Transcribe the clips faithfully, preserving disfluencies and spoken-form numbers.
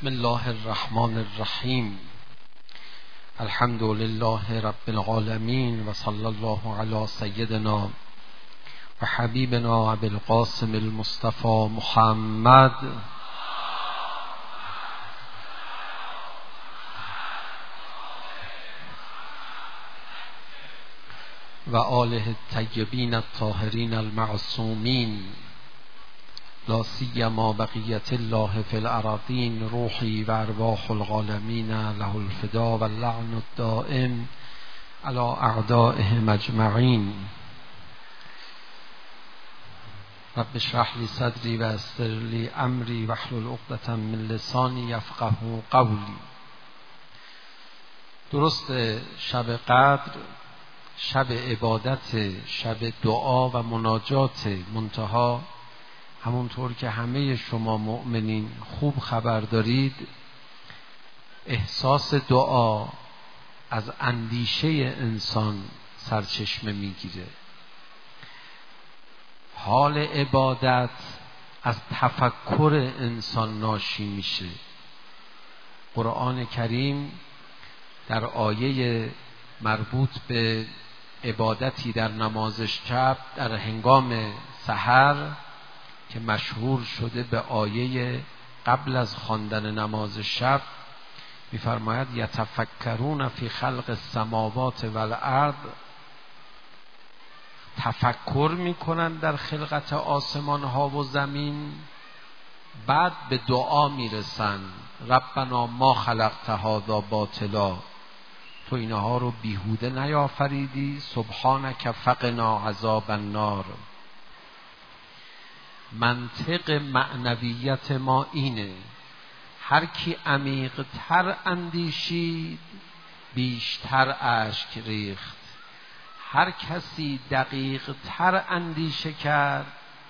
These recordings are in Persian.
بسم الله الرحمن الرحیم. الحمد لله رب العالمین و صلی الله علی سیدنا و حبیبنا ابی القاسم المصطفى محمد و آله الطیبین الطاهرین المعصومین، لا سیما بقیت الله فی الارضین، روحی و ارواح العالمین له الفدا و اللعن الدائم علی اعدائهم اجمعین. رب اشرح لی صدری و یسر لی امری واحلل عقدة من لسانی یفقهوا قولی. درست شب قدر شب عبادت، شب دعا و مناجات، منتها همونطور که همه شما مؤمنین خوب خبر دارید، احساس دعا از اندیشه انسان سرچشمه میگیره. حال عبادت از تفکر انسان ناشی میشه. قرآن کریم در آیه مربوط به عبادتی در نماز شب در هنگام سحر که مشهور شده به آیه قبل از خواندن نماز شب، می‌فرماید یتفکرون فی خلق السماوات والارض، تفکر میکنن در خلقت آسمان ها و زمین، بعد به دعا میرسن ربنا ما خلقت هذا باطلا، تو اینها رو بیهوده نیافریدی، سبحانک فقنا عذاب النار. منطق معنویت ما اینه، هر کی عمیق تر اندیشید بیشتر اشک ریخت، هر کسی دقیق تر اندیشه کرد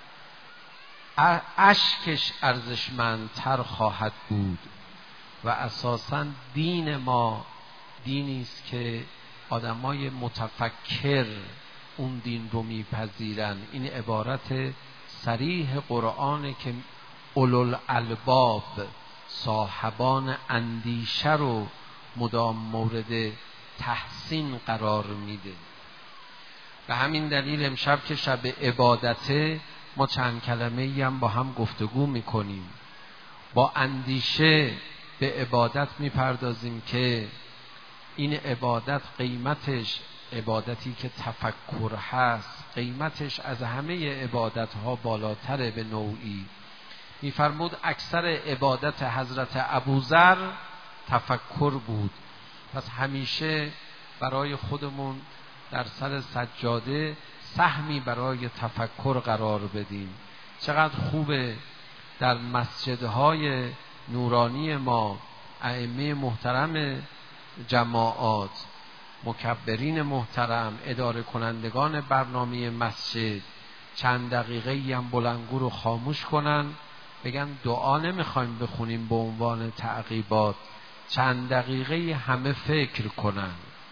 اشکش ارزشمندتر خواهد بود. و اساساً دین ما دینی است که آدمای متفکر اون دین رو میپذیرن. این عبارت صریح قرآن که اولوالالباب، صاحبان اندیشه رو مدام مورد تحسین قرار میده. به همین دلیل امشب که شب عبادته، ما چند کلمه‌ای هم با هم گفتگو میکنیم، با اندیشه به عبادت میپردازیم که این عبادت قیمتش، عبادتی که تفکر هست، قیمتش از همه عبادت ها بالاتره به نوعی. میفرمود اکثر عبادت حضرت ابوذر تفکر بود. پس همیشه برای خودمون در سر سجاده سهمی برای تفکر قرار بدیم. چقدر خوبه در مسجدهای نورانی ما ائمه محترم جماعات، مکبرین محترم، اداره کنندگان برنامه مسجد چند دقیقه هم بلندگو رو خاموش کنن، بگن دعا نمیخوایم بخونیم به عنوان تعقیبات، چند دقیقه همه فکر کنن.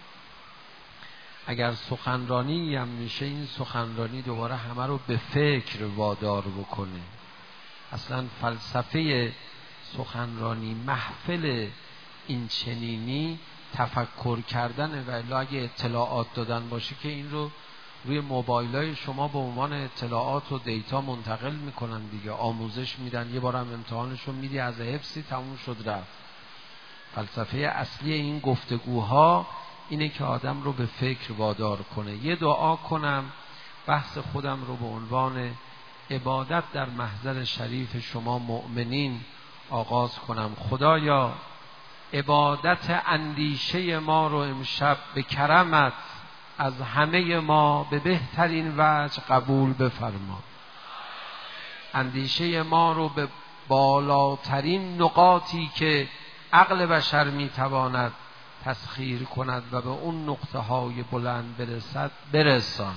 اگر سخنرانی هم میشه، این سخنرانی دوباره همه رو به فکر وادار بکنه. اصلا فلسفه سخنرانی، محفل این چنینی تفکر کردن، و الا اگه اطلاعات دادن باشه که این رو روی موبایلای شما به عنوان اطلاعات و دیتا منتقل میکنن دیگه، آموزش میدن، یه بارم امتحانشو میدی از حفظی تموم شد رفت. فلسفه اصلی این گفتگوها اینه که آدم رو به فکر وادار کنه. یه دعا کنم بحث خودم رو به عنوان عبادت در محضر شریف شما مؤمنین آغاز کنم. خدایا عبادت اندیشه ما رو امشب به کرمت از همه ما به بهترین وجه قبول بفرما. اندیشه ما رو به بالاترین نقاطی که عقل بشر میتواند تسخیر کند و به اون نقطه های بلند برسد برسان.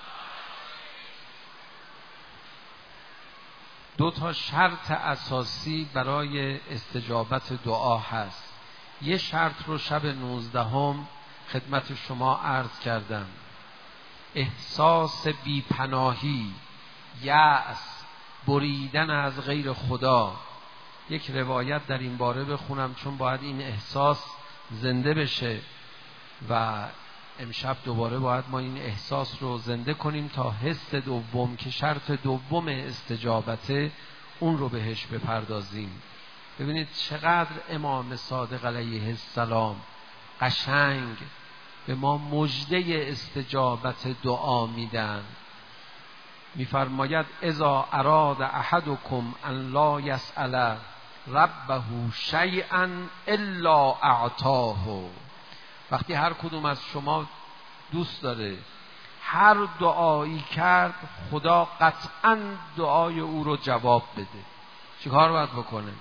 دو تا شرط اساسی برای استجابت دعا هست. یه شرط رو شب نوزدهم خدمت شما عرض کردم، احساس بیپناهی، یأس، بریدن از غیر خدا. یک روایت در این باره بخونم، چون باید این احساس زنده بشه و امشب دوباره باید ما این احساس رو زنده کنیم تا حس دوم که شرط دوم استجابته اون رو بهش بپردازیم. ببینید چقدر امام صادق علیه السلام قشنگ به ما مژده استجابت دعا میدن. میفرماید اذا اراد احدکم ان لا یسأل ربه شیئا الا اعطاه. وقتی هر کدوم از شما دوست داره هر دعایی کرد خدا قطعا دعای او رو جواب بده، چیکار باید بکنه؟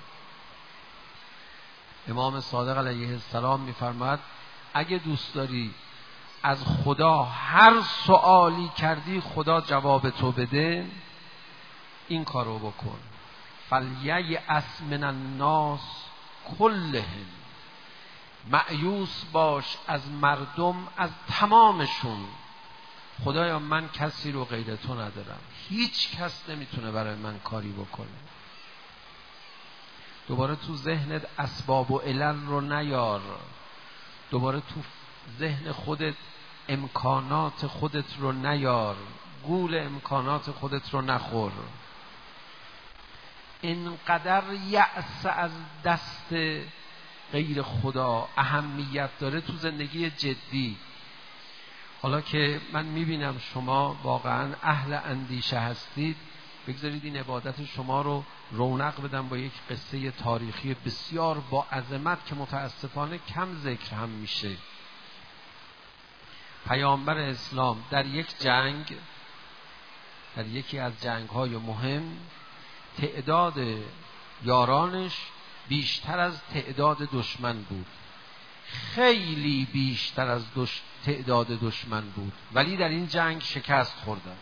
امام صادق علیه السلام میفرماید اگه دوست داری از خدا هر سوالی کردی خدا جواب تو بده، این کارو بکن. فلییأس من الناس کلهم، مأیوس باش از مردم، از تمامشون. خدایا من کسی رو غیر تو ندارم، هیچ کس نمیتونه برای من کاری بکنه. دوباره تو ذهنت اسباب و علل رو نیار، دوباره تو ذهن خودت امکانات خودت رو نیار، گول امکانات خودت رو نخور. اینقدر یأس از دست غیر خدا اهمیت داره تو زندگی جدی. حالا که من میبینم شما واقعا اهل اندیشه هستید، بگذارید این عبادت شما رو رونق بدم با یک قصه تاریخی بسیار با عظمت که متاسفانه کم ذکر هم میشه. پیامبر اسلام در یک جنگ، در یکی از جنگ‌های مهم، تعداد یارانش بیشتر از تعداد دشمن بود، خیلی بیشتر از دش... تعداد دشمن بود، ولی در این جنگ شکست خوردن.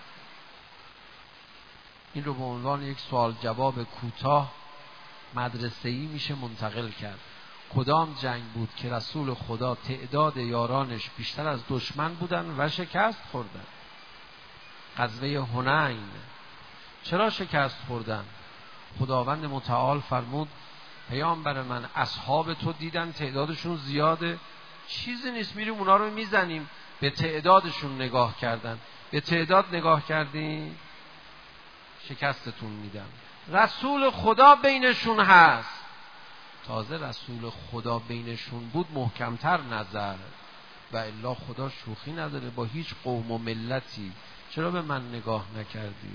این رو به عنوان یک سوال جواب کوتاه مدرسه‌ای میشه منتقل کرد. کدام جنگ بود که رسول خدا تعداد یارانش بیشتر از دشمن بودن و شکست خوردن؟ غزوه حنین. چرا شکست خوردن؟ خداوند متعال فرمود پیامبر من اصحاب تو دیدن تعدادشون زیاده، چیزی نیست میریم اونا رو میزنیم. به تعدادشون نگاه کردن. به تعداد نگاه کردین شکستتون میدم. رسول خدا بینشون هست. تازه رسول خدا بینشون بود محکمتر نظر، و الا خدا شوخی نداره با هیچ قوم و ملتی. چرا به من نگاه نکردی؟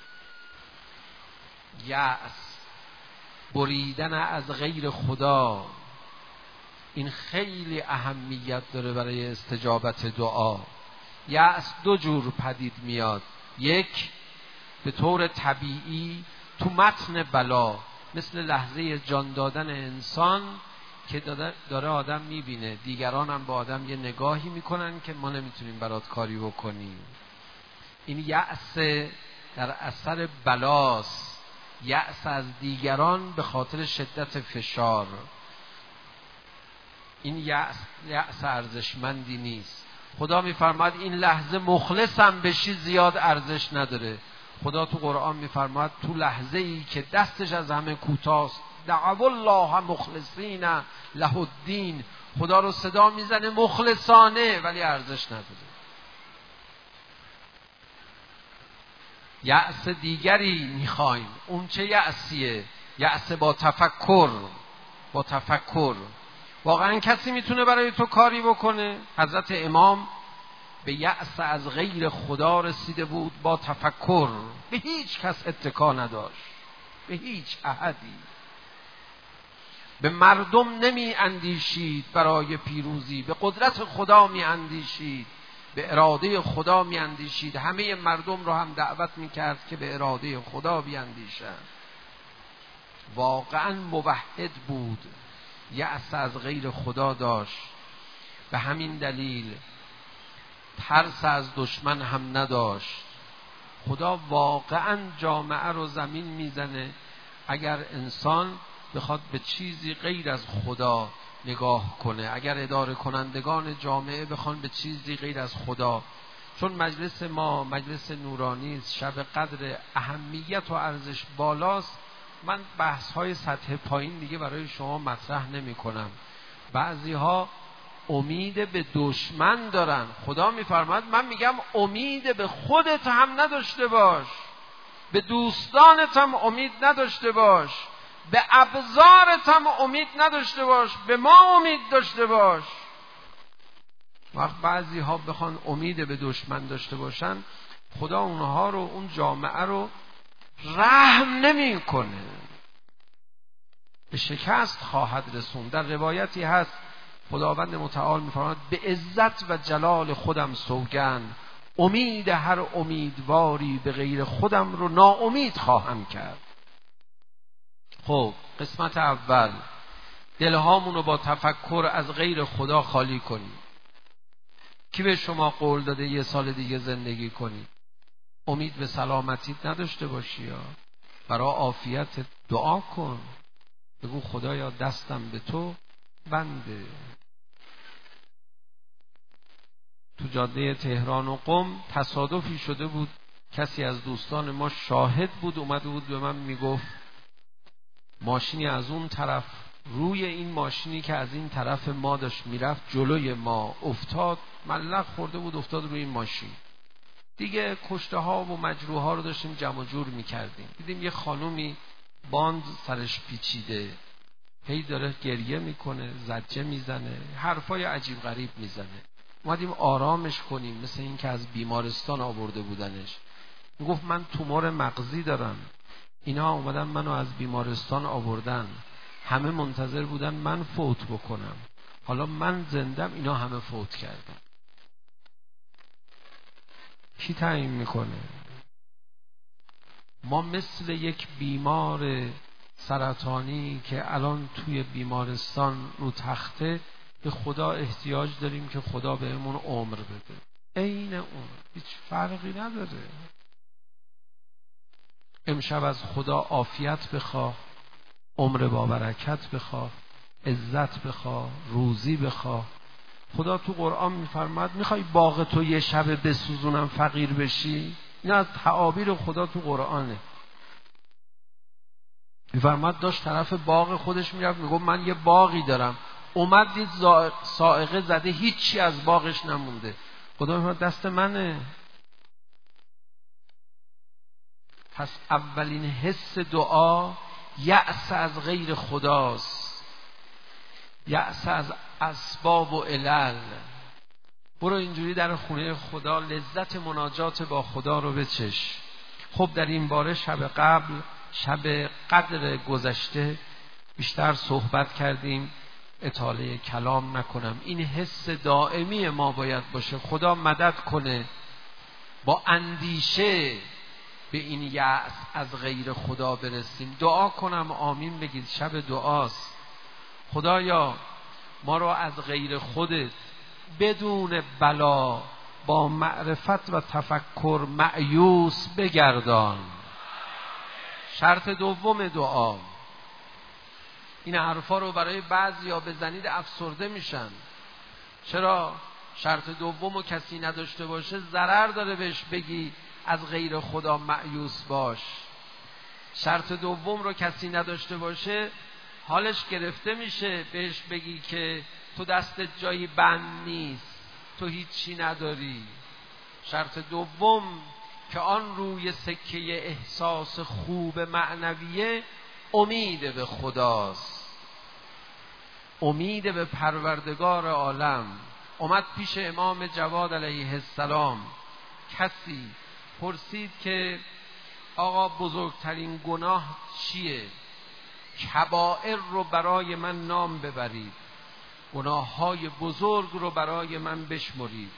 یأس، بریدن از غیر خدا، این خیلی اهمیت داره برای استجابت دعا. یأس دو جور پدید میاد. یک، به طور طبیعی تو متن بلا، مثل لحظه جان دادن انسان که داره آدم میبینه دیگران هم با آدم یه نگاهی میکنن که ما نمیتونیم برات کاری بکنیم. این یأس در اثر بلاست، یأس از دیگران به خاطر شدت فشار. این یأس یأس ارزشمندی نیست. خدا میفرماد این لحظه مخلصم بشی زیاد ارزش نداره. خدا تو قرآن میفرماد تو لحظه ای که دستش از همه کوتاست دعوا الله مخلصین له الدین، خدا رو صدا میزنه مخلصانه ولی ارزش نداره. یأس دیگری میخوایم. اون چه یأسیه؟ یأس با تفکر. با تفکر واقعا کسی میتونه برای تو کاری بکنه؟ حضرت امام به یأس از غیر خدا رسیده بود با تفکر. به هیچ کس اتکا نداشت، به هیچ احدی. به مردم نمی اندیشید برای پیروزی، به قدرت خدا می اندیشید، به اراده خدا می اندیشید. همه مردم رو هم دعوت می کرد که به اراده خدا بیاندیشند. واقعا موحد بود، یأس از غیر خدا داشت. به همین دلیل ترس از دشمن هم نداشت. خدا واقعا جامعه رو زمین میزنه اگر انسان بخواد به چیزی غیر از خدا نگاه کنه، اگر اداره کنندگان جامعه بخوان به چیزی غیر از خدا. چون مجلس ما مجلس نورانی است، شب قدر اهمیت و ارزش بالاست، من بحث های سطح پایین دیگه برای شما مطرح نمی کنم. بعضی ها امید به دشمن دارن. خدا میفرماید من میگم امید به خودت هم نداشته باش، به دوستانت هم امید نداشته باش، به ابزارت هم امید نداشته باش، به ما امید داشته باش. وقت بعضی ها بخوان امید به دشمن داشته باشن، خدا اونها رو، اون جامعه رو رحم نمی کنه، به شکست خواهد رسوند. در روایتی هست خداوند متعال می‌فرماید به عزت و جلال خودم سوگند امید هر امیدواری به غیر خودم رو ناامید خواهم کرد. خب قسمت اول، دلهامون رو با تفکر از غیر خدا خالی کنیم. کی به شما قول داده یه سال دیگه زندگی کنی؟ امید به سلامتیت نداشته باشی یا برای عافیت دعا کن، بگو خدایا دستم به تو بنده. تو جاده تهران و قم تصادفی شده بود، کسی از دوستان ما شاهد بود، اومده بود به من میگفت ماشینی از اون طرف روی این ماشینی که از این طرف ما داشت میرفت جلوی ما افتاد، ملق خورده بود افتاد روی این ماشین. دیگه کشته ها و مجروح ها رو داشتیم جمع جور میکردیم، دیدیم یه خانومی باند سرش پیچیده، هی داره گریه میکنه، زجه میزنه، حرفای عجیب غریب میزنه. اومدیم آرامش کنیم، مثل این که از بیمارستان آورده بودنش. میگفت من تومور مغزی دارم، اینا اومدن منو از بیمارستان آوردن، همه منتظر بودن من فوت بکنم، حالا من زندم، اینا همه فوت کردن. کی تعیین میکنه؟ ما مثل یک بیمار سرطانی که الان توی بیمارستان رو تخته به خدا احتیاج داریم که خدا بهمون عمر بده. عین اون، هیچ فرقی نداره. امشب از خدا عافیت بخواه، عمر با برکت بخواه، عزت بخواه، روزی بخواه. خدا تو قرآن میفرماد میخوای باغ تو یه شب بسوزونم فقیر بشی؟ این از تعابیر خدا تو قرآنه. میفرماد داشت طرف باغ خودش میرفت، میگفت من یه باغی دارم، اومد دید سائقه زده هیچی از باغش نمونده. خدا میفرماد دست منه. پس اولین حس دعا یأس از غیر خداست، یأس از اسباب و علل. برو اینجوری در خونه خدا لذت مناجات با خدا رو بچش. خب در این باره شب قبل، شب قدر گذشته بیشتر صحبت کردیم، اطاله کلام نکنم. این حس دائمی ما باید باشه. خدا مدد کنه با اندیشه به این یأس از غیر خدا برسیم. دعا کنم آمین بگید، شب دعاست. خدایا ما رو از غیر خودت بدون بلا با معرفت و تفکر مأیوس بگردان. شرط دوم دعا. این حرفا رو برای بعضیا بزنید افسرده میشن. چرا؟ شرط دوم رو کسی نداشته باشه ضرر داره بهش بگی از غیر خدا مأیوس باش. شرط دوم رو کسی نداشته باشه حالش گرفته میشه، بهش بگی که تو دستت جایی بند نیست، تو هیچی نداری. شرط دوم که آن روی سکه احساس خوب معنویه امید به خداست، امید به پروردگار عالم. اومد پیش امام جواد علیه السلام کسی، پرسید که آقا بزرگترین گناه چیه؟ کبائر رو برای من نام ببرید، گناههای بزرگ رو برای من بشمرید.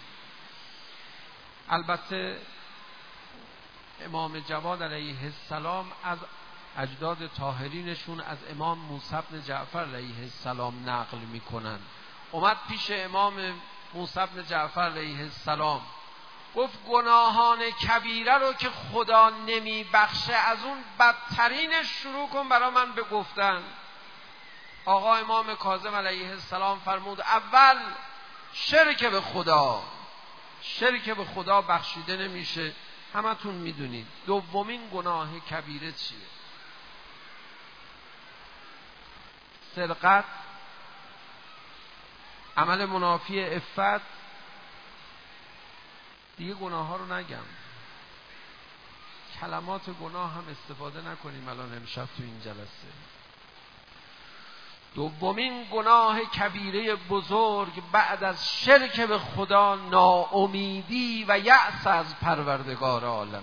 البته امام جواد علیه السلام از اجداد طاهرینشون از امام موسی بن جعفر علیه السلام نقل میکنن. اومد پیش امام موسی بن جعفر علیه السلام گفت گناهان کبیره رو که خدا نمی بخشه از اون بدترینش شروع کن برای من بگفتن. آقا امام کاظم علیه السلام فرمود اول شرک به خدا، شرک به خدا بخشیده نمیشه، همتون میدونید. دومین گناه کبیره چیه؟ سرقت، عمل منافی عفت، دیگه گناه ها رو نگم، کلمات گناه هم استفاده نکنیم الان امشب تو این جلسه. دومین گناه کبیره بزرگ بعد از شرک به خدا ناامیدی و یأس از پروردگار عالمه.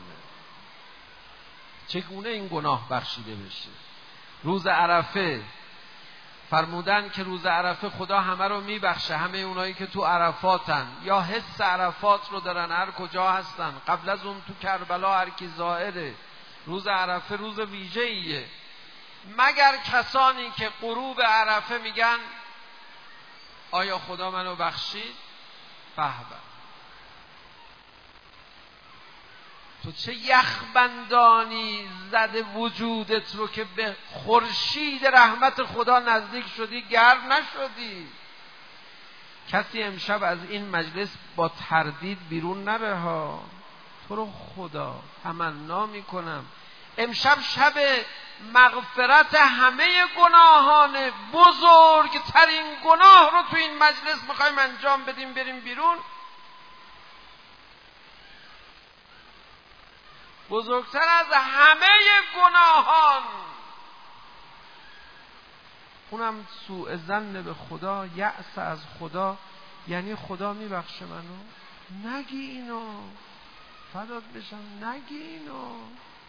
چگونه این گناه بخشیده بشه؟ روز عرفه فرمودن که روز عرفه خدا همه رو میبخشه، همه اونایی که تو عرفاتن یا حس عرفات رو دارن، هر کجا هستن، قبل از اون تو کربلا هر کی ظاهره، روز عرفه روز ویژه‌ایه، مگر کسانی که غروب عرفه میگن آیا خدا منو بخشید؟ فهبه. تو چه یخبندانی زده وجودت رو که به خورشید رحمت خدا نزدیک شدی گرم نشدی؟ کسی امشب از این مجلس با تردید بیرون نره ها. تو رو خدا تمنا میکنم امشب شب مغفرت همه گناهان، بزرگترین گناه رو تو این مجلس میخوایم انجام بدیم، بریم بیرون. بزرگتر از همه گناهان، اونم سوء ظن به خدا، یأس از خدا. یعنی خدا میبخشه منو؟ نگی اینو، فدات بشم، نگی اینو.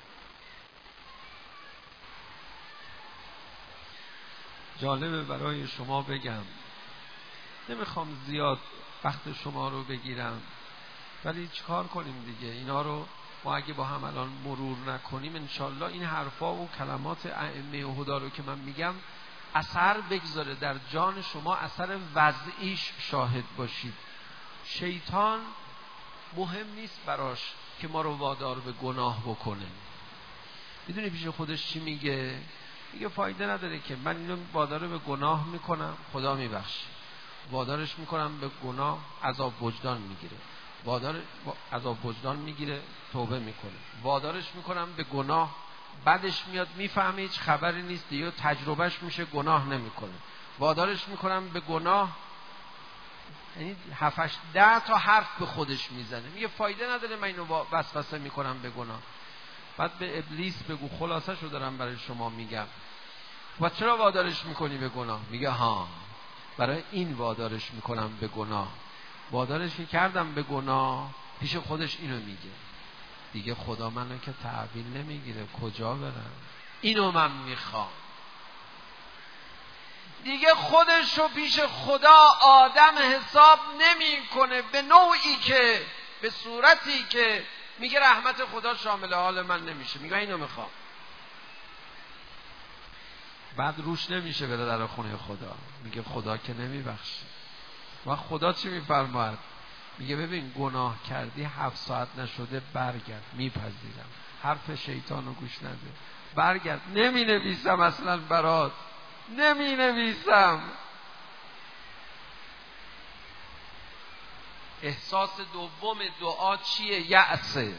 جالبه برای شما بگم، نمیخوام زیاد وقت شما رو بگیرم، ولی چیکار کنیم دیگه؟ اینا رو ما اگه با هم الان مرور نکنیم انشالله این حرفا و کلمات ائمه و هدا رو که من میگم اثر بگذاره در جان شما، اثر وضعیش شاهد باشید. شیطان مهم نیست براش که ما رو وادار به گناه بکنه. میدونی پیش خودش چی میگه؟ میگه فایده نداره که من اینو وادار به گناه میکنم، خدا میبخشه، وادارش میکنم به گناه، عذاب وجدان میگیره، وادار عذاب وجدان میگیره، توبه میکنه، وادارش میکنم به گناه، بعدش میاد میفهمه هیچ خبری نیست دیگه، تجربهش میشه، گناه نمیکنه، وادارش میکنم به گناه. یعنی هفتش ده تا حرف به خودش میزنه، میگه فایده نداره من اینو وسوسه میکنم به گناه. بعد به ابلیس بگو، خلاصه شو دارم برای شما میگم، و چرا وادارش میکنی به گناه؟ میگه ها برای این وادارش میکنم به گناه، وادارش که کردم به گناه، پیش خودش اینو میگه دیگه خدا منو که تحویل نمیگیره، کجا برم؟ اینو من میخوام. دیگه خودشو پیش خدا آدم حساب نمیکنه به نوعی که، به صورتی که میگه رحمت خدا شامل حال من نمیشه، میگه اینو میخوام. بعد روش نمیشه بره در خونه خدا، میگه خدا که نمیبخشه. و خدا چی میفرماید؟ میگه ببین گناه کردی هفت ساعت نشده برگرد، میپذیرم. حرف شیطانو گوش نده، برگرد، نمی نویسم اصلا برات، نمی نویسم. احساس دوم دعا چیه؟ یأسه.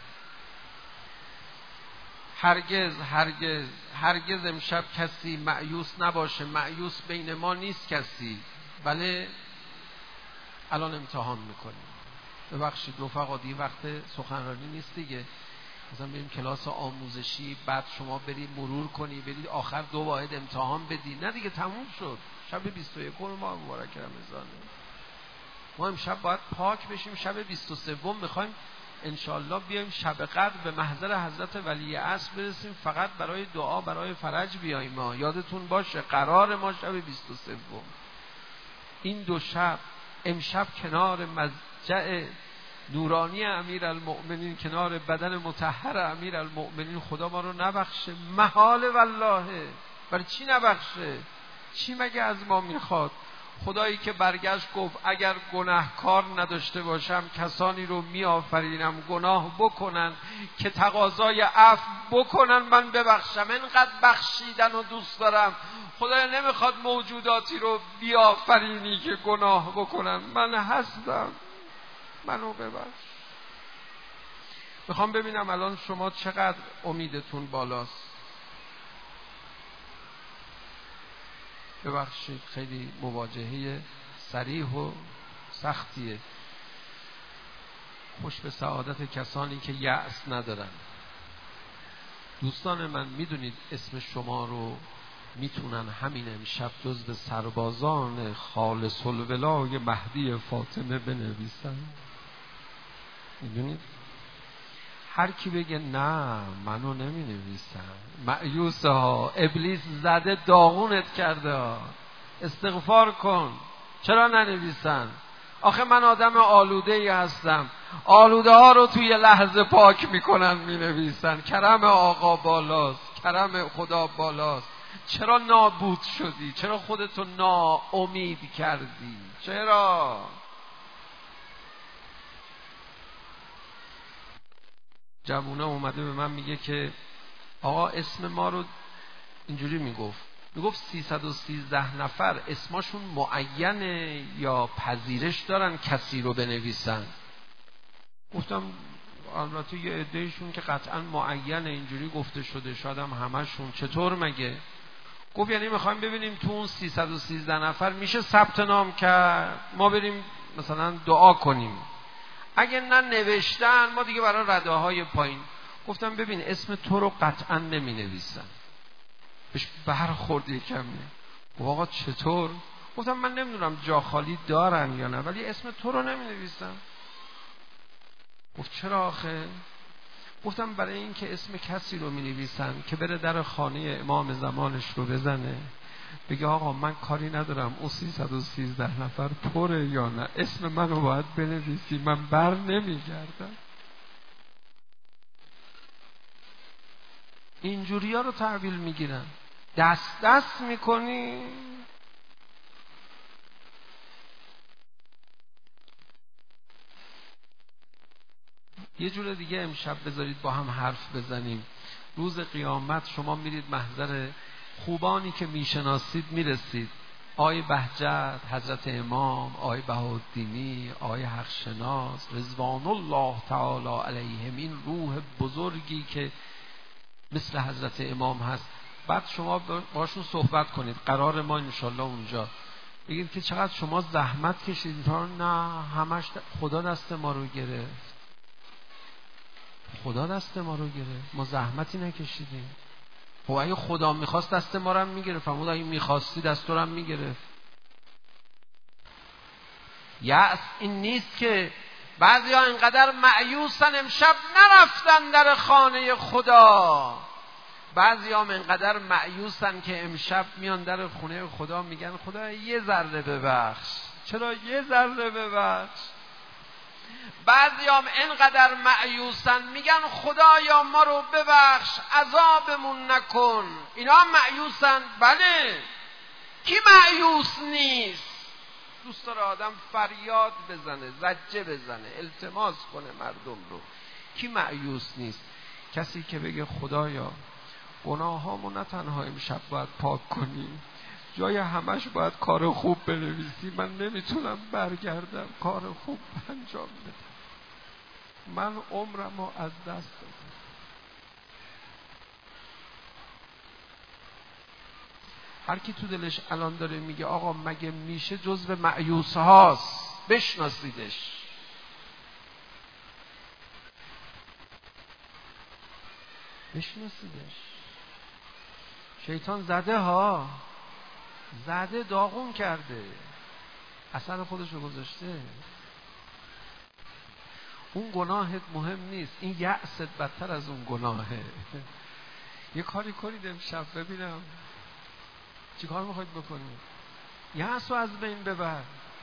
هرگز هرگز هرگز امشب کسی مایوس نباشه. مایوس بین ما نیست کسی، بله الان امتحان میکنیم. ببخشید رفقا دیگه وقت سخنرانی نیست دیگه، مثلا بریم کلاس آموزشی، بعد شما برید مرور کنی، برید آخر دو واحد امتحان بدی، نه دیگه تموم شد. شب بیست و یکم ما مبارک رمضانه، ما امشب باید پاک بشیم. شب بیست و سوم میخوایم انشالله بیایم شب قدر به محضر حضرت ولی عصر برسیم، فقط برای دعا برای فرج بیاییم. ما یادتون باشه قرار ما شب بیست و سوم این دو شب، امشب کنار مضجع نورانی امیرالمؤمنین، کنار بدن مطهر امیرالمؤمنین، خدا ما رو نبخشه، محال والله. برای چی نبخشه؟ چی مگه از ما میخواد؟ خدایی که برگشت گفت اگر گناهکار نداشته باشم کسانی رو میآفرینم گناه بکنن که تقاضای عفو بکنن من ببخشم. اینقدر بخشیدن و دوست دارم. خدای نمیخواد موجوداتی رو بیافرینی که گناه بکنن. من هستم، منو ببخش. میخوام ببینم الان شما چقدر امیدتون بالاست. ببخشید خیلی مواجهه صریح و سختیه. خوش به سعادت کسانی که یأس ندارن. دوستان من، میدونید اسم شما رو میتونن همین امشب جزو سربازان خالص الولای مهدی فاطمه بنویسن. میدونید هر کی بگه نه منو نمی نویسن، مأیوسه ها، ابلیس زده داغونت کرده، استغفار کن. چرا ننویسن؟ آخه من آدم آلوده ای هستم. آلوده ها رو توی لحظه پاک میکنن مینویسن. کرم آقا بالاست، کرم خدا بالاست. چرا نابود شدی؟ چرا خودتو ناامید کردی؟ چرا؟ جوونه اومده به من میگه که آقا اسم ما رو اینجوری میگفت میگفت سیصد و سیزده نفر اسمشون معینه یا پذیرش دارن کسی رو بنویسن؟ گفتم البته یه عدهشون که قطعا معینه اینجوری گفته شده، شاید هم همشون. چطور مگه؟ گفت یعنی میخوایم ببینیم تو اون سیصد و سیزده نفر میشه ثبت نام کرد، ما بریم مثلا دعا کنیم، اگه نه نوشتن ما دیگه برای رده های پایین. گفتم ببین اسم تو رو قطعا نمی نویسن. بهش برخورد یکمی. گفت آقا چطور؟ گفتم من نمیدونم جا خالی دارن یا نه، ولی اسم تو رو نمی نویسن. گفت چرا آخه؟ گفتم برای این که اسم کسی رو می نویسن که بره در خانه امام زمانش رو بزنه بگه آقا من کاری ندارم اون سیصد و سیزده نفر پره یا نه، اسم من رو باید بنویسی، من بر نمیگردم. اینجوری ها رو تحویل میگیرن. دست دست میکنی. یه جور دیگه امشب بذارید با هم حرف بزنیم. روز قیامت شما میرید محضر خوبانی که میشناسید میرسید. آقای بهجت، حضرت امام، آقای بهاءالدینی، آقای حقشناس رضوان الله تعالی علیهم، این روح بزرگی که مثل حضرت امام هست. بعد شما باشون صحبت کنید. قرار ما انشالله اونجا بگید که چقدر شما زحمت کشیدید. نه همش خدا دست ما رو گرفت. خدا دست ما رو گرفت، ما زحمتی نکشیدیم. خب اگه خدا میخواست دست ما رو هم میگرفت. فرمود اگه میخواستی دست رو هم میگرفت. یأس این نیست که بعضی ها اینقدر مأیوسن امشب نرفتن در خانه خدا. بعضی ها اینقدر مأیوسن که امشب میان در خونه خدا میگن خدا یه ذره ببخش. چرا یه ذره ببخش؟ بعضی هم اینقدر مأیوسن میگن خدایا ما رو ببخش، عذابمون نکن. اینا هم مأیوسن. بله، کی مأیوس نیست؟ دوست داره آدم فریاد بزنه، زجه بزنه، التماس کنه مردم رو. کی مأیوس نیست؟ کسی که بگه خدایا گناهامو نه تنها امشب باید پاک کنی، جای همش باید کار خوب بنویسی. من نمیتونم برگردم کار خوب انجام بدم. من عمرمو از دست دادم. هر کی تو دلش الان داره میگه آقا مگه میشه جزو مأیوس هاست، بشناسیدش. بشناسیدش. شیطان زده ها، زده داغون کرده، اثر خودشو گذاشته. اون گناهت مهم نیست، این یأست بدتر از اون گناهه. یه کاری کنید امشب ببینم چی کار میخواید بکنید. یأس رو از بین ببر.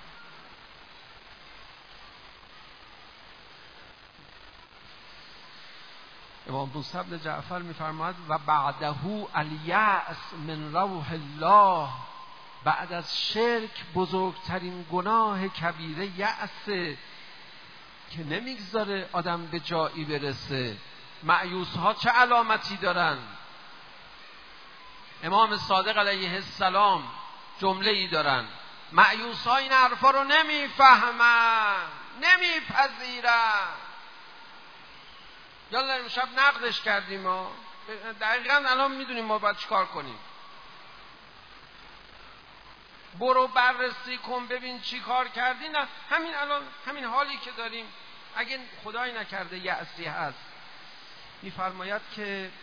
امام موسی بن جعفر میفرماید و بعده الیأس من روح الله، بعد از شرک بزرگترین گناه کبیره یأسه که نمیگذاره آدم به جایی برسه. مأیوس ها چه علامتی دارن؟ امام صادق علیه السلام جمله ای دارن: مأیوس ها این حرفا رو نمیفهمن، نمیپذیرن. یالا امشب نقدش کردیم ما دقیقا الان میدونیم ما باید چیکار کنیم. برو بررسی کن ببین چی کار کردی. نه، همین الان همین حالی که داریم اگه خدای نکرده یأسی هست. میفرماید که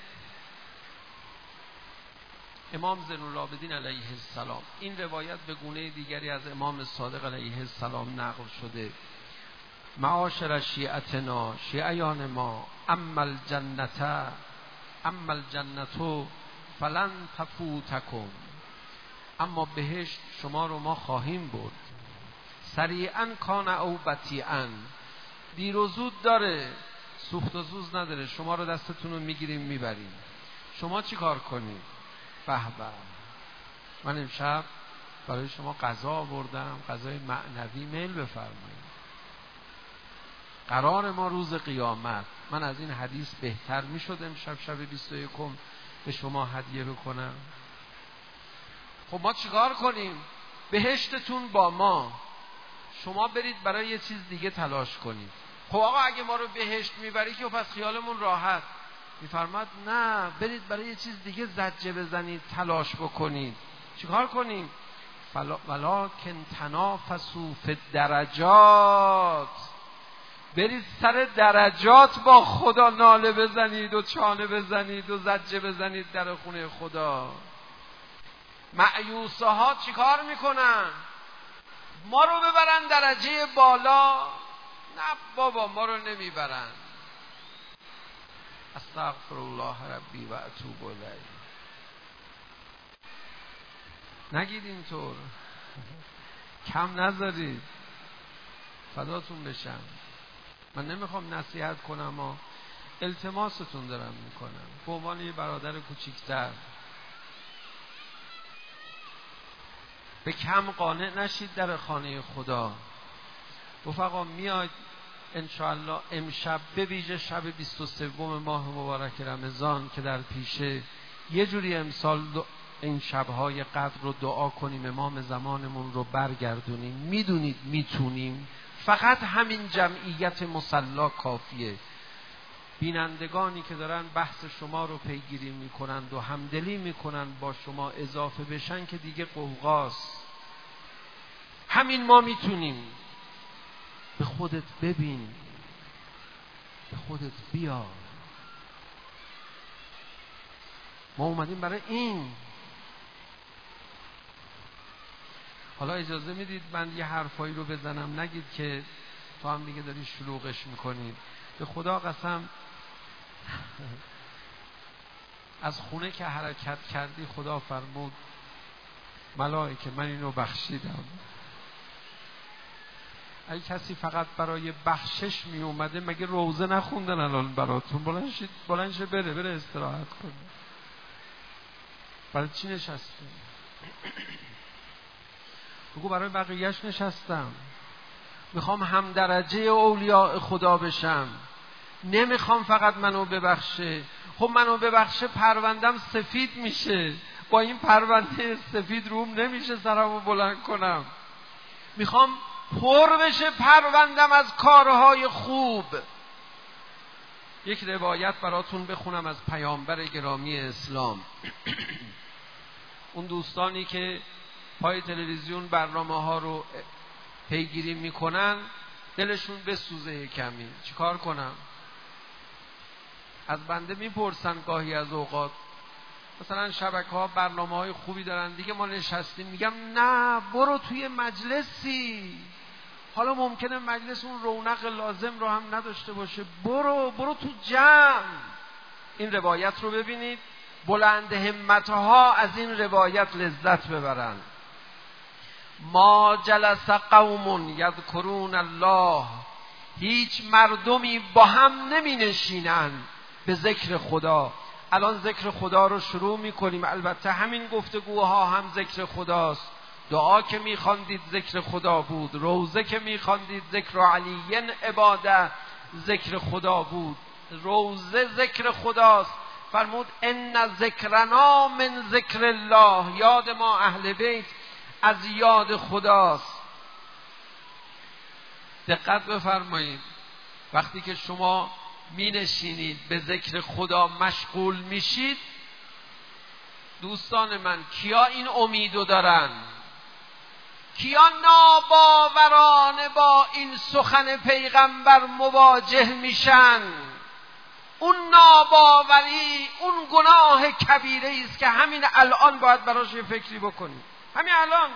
امام زین العابدین علیه السلام، این روایت به گونه دیگری از امام صادق علیه السلام نقل شده، معاشر شیعتنا، شیعیان ما، اما الجنت اما الجنت فلن تفوتکم، اما بهشت شما رو ما خواهیم برد. سریعا کان او بطیئا، دیر و زود داره، سوخت و سوز نداره، شما رو دستتون رو میگیریم میبریم. شما چی کار کنید؟ به به، من امشب برای شما غذا آوردم، غذای معنوی، میل بفرمایید. قرار ما روز قیامت، من از این حدیث بهتر میشد امشب شب بیست و یکم به شما هدیه بکنم. خب ما چیکار کنیم؟ بهشتتون با ما، شما برید برای یه چیز دیگه تلاش کنید. خب آقا اگه ما رو بهشت میبری که پس خیالمون راحت. میفرماد نه، برید برای یه چیز دیگه زجه بزنید، تلاش بکنید. چیکار کنیم؟ ولکن تنافسوا فی الدرجات، برید سر درجات با خدا ناله بزنید و چانه بزنید و زجه بزنید در خونه خدا. مایوسه ها چیکار میکنن؟ ما رو ببرن درجه بالا. نه بابا، ما رو نمیبرن. استغفر الله ربی و اتوب الیه. نگید اینطور، کم نذارید، فداتون بشم. من نمیخوام نصیحت کنم، اما التماستون دارم میکنم به عنوان یه برادر کوچیکتر. به کم قانع نشید در خانه خدا. رفقا میاد انشاءالله امشب به ویژه شب بیست و سوم ماه مبارک رمضان که در پیشه، یه جوری امسال این شبهای قدر رو دعا کنیم امام زمانمون رو برگردونیم. میدونید میتونیم، فقط همین جمعیت مصلا کافیه. بینندگانی که دارن بحث شما رو پیگیری میکنند و همدلی میکنن با شما اضافه بشن که دیگه قوقاست. همین ما میتونیم. به خودت ببین، به خودت بیا. ما اومدیم برای این. حالا اجازه میدید من یه حرفایی رو بزنم، نگید که تو هم دیگه داری شلوغش میکنید. به خدا قسم از خونه که حرکت کردی خدا فرمود ملائکه من اینو بخشیدم. اگه کسی فقط برای بخشش می اومده مگه روزه نخوندن الان براتون؟ بلند شید، بلند شه بره بره استراحت کنه. برای چی نشستی؟ بگو برای بقیهش نشستم، میخوام هم درجه اولیاء خدا بشم، نمیخوام فقط منو ببخشه. خب منو ببخشه پروندم سفید میشه، با این پرونده سفید روم نمیشه سرمو بلند کنم. میخوام پر بشه پروندم از کارهای خوب. یک روایت براتون بخونم از پیامبر گرامی اسلام. اون دوستانی که پای تلویزیون برنامه ها رو پیگیری میکنن دلشون بسوزه کمی. چیکار کنم؟ از بنده میپرسن گاهی از اوقات، مثلا شبکه ها برنامه های خوبی دارن دیگه ما نشستیم، میگم نه برو توی مجلسی، حالا ممکنه مجلس اون رونق لازم رو هم نداشته باشه، برو برو تو جمع. این روایت رو ببینید، بلند همتها از این روایت لذت ببرن. ما جلس قوم یذکرون الله، هیچ مردمی با هم نمی نشینن به ذکر خدا. الان ذکر خدا رو شروع می کنیم، البته همین گفتگوها هم ذکر خداست. دعا که می خواندید ذکر خدا بود، روزه که می خواندید ذکر علیین عباده ذکر خدا بود، روزه ذکر خداست. فرمود ان ذکرنا من ذکر الله، یاد ما اهل بیت از یاد خداست. دقت بفرمایید، وقتی که شما می نشینید به ذکر خدا مشغول میشید، دوستان من کیا این امیدو دارن؟ کیا ناباورانه با این سخن پیغمبر مواجه میشن؟ اون ناباوری اون گناه کبیره است که همین الان باید براش یه فکری بکنیم. همین الان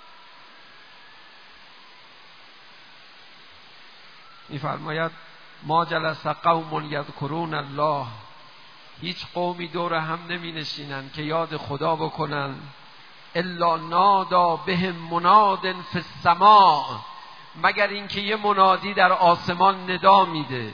می‌فرماید ما جلس قوم یذکرون الله، هیچ قومی دور هم نمی نشینن که یاد خدا بکنن، الا نادا بهم مناد فی السماء، مگر اینکه یه منادی در آسمان ندا میده،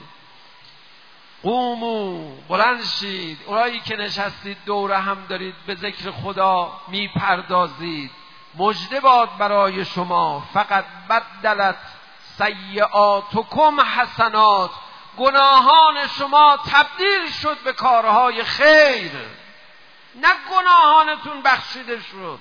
قومو بلند شید، اونایی که نشستید دور هم دارید به ذکر خدا میپردازید، مژده باد برای شما، فقط بدلت سیئاتکم حسنات، گناهان شما تبدیل شد به کارهای خیر، نه گناهانتون بخشیده شد.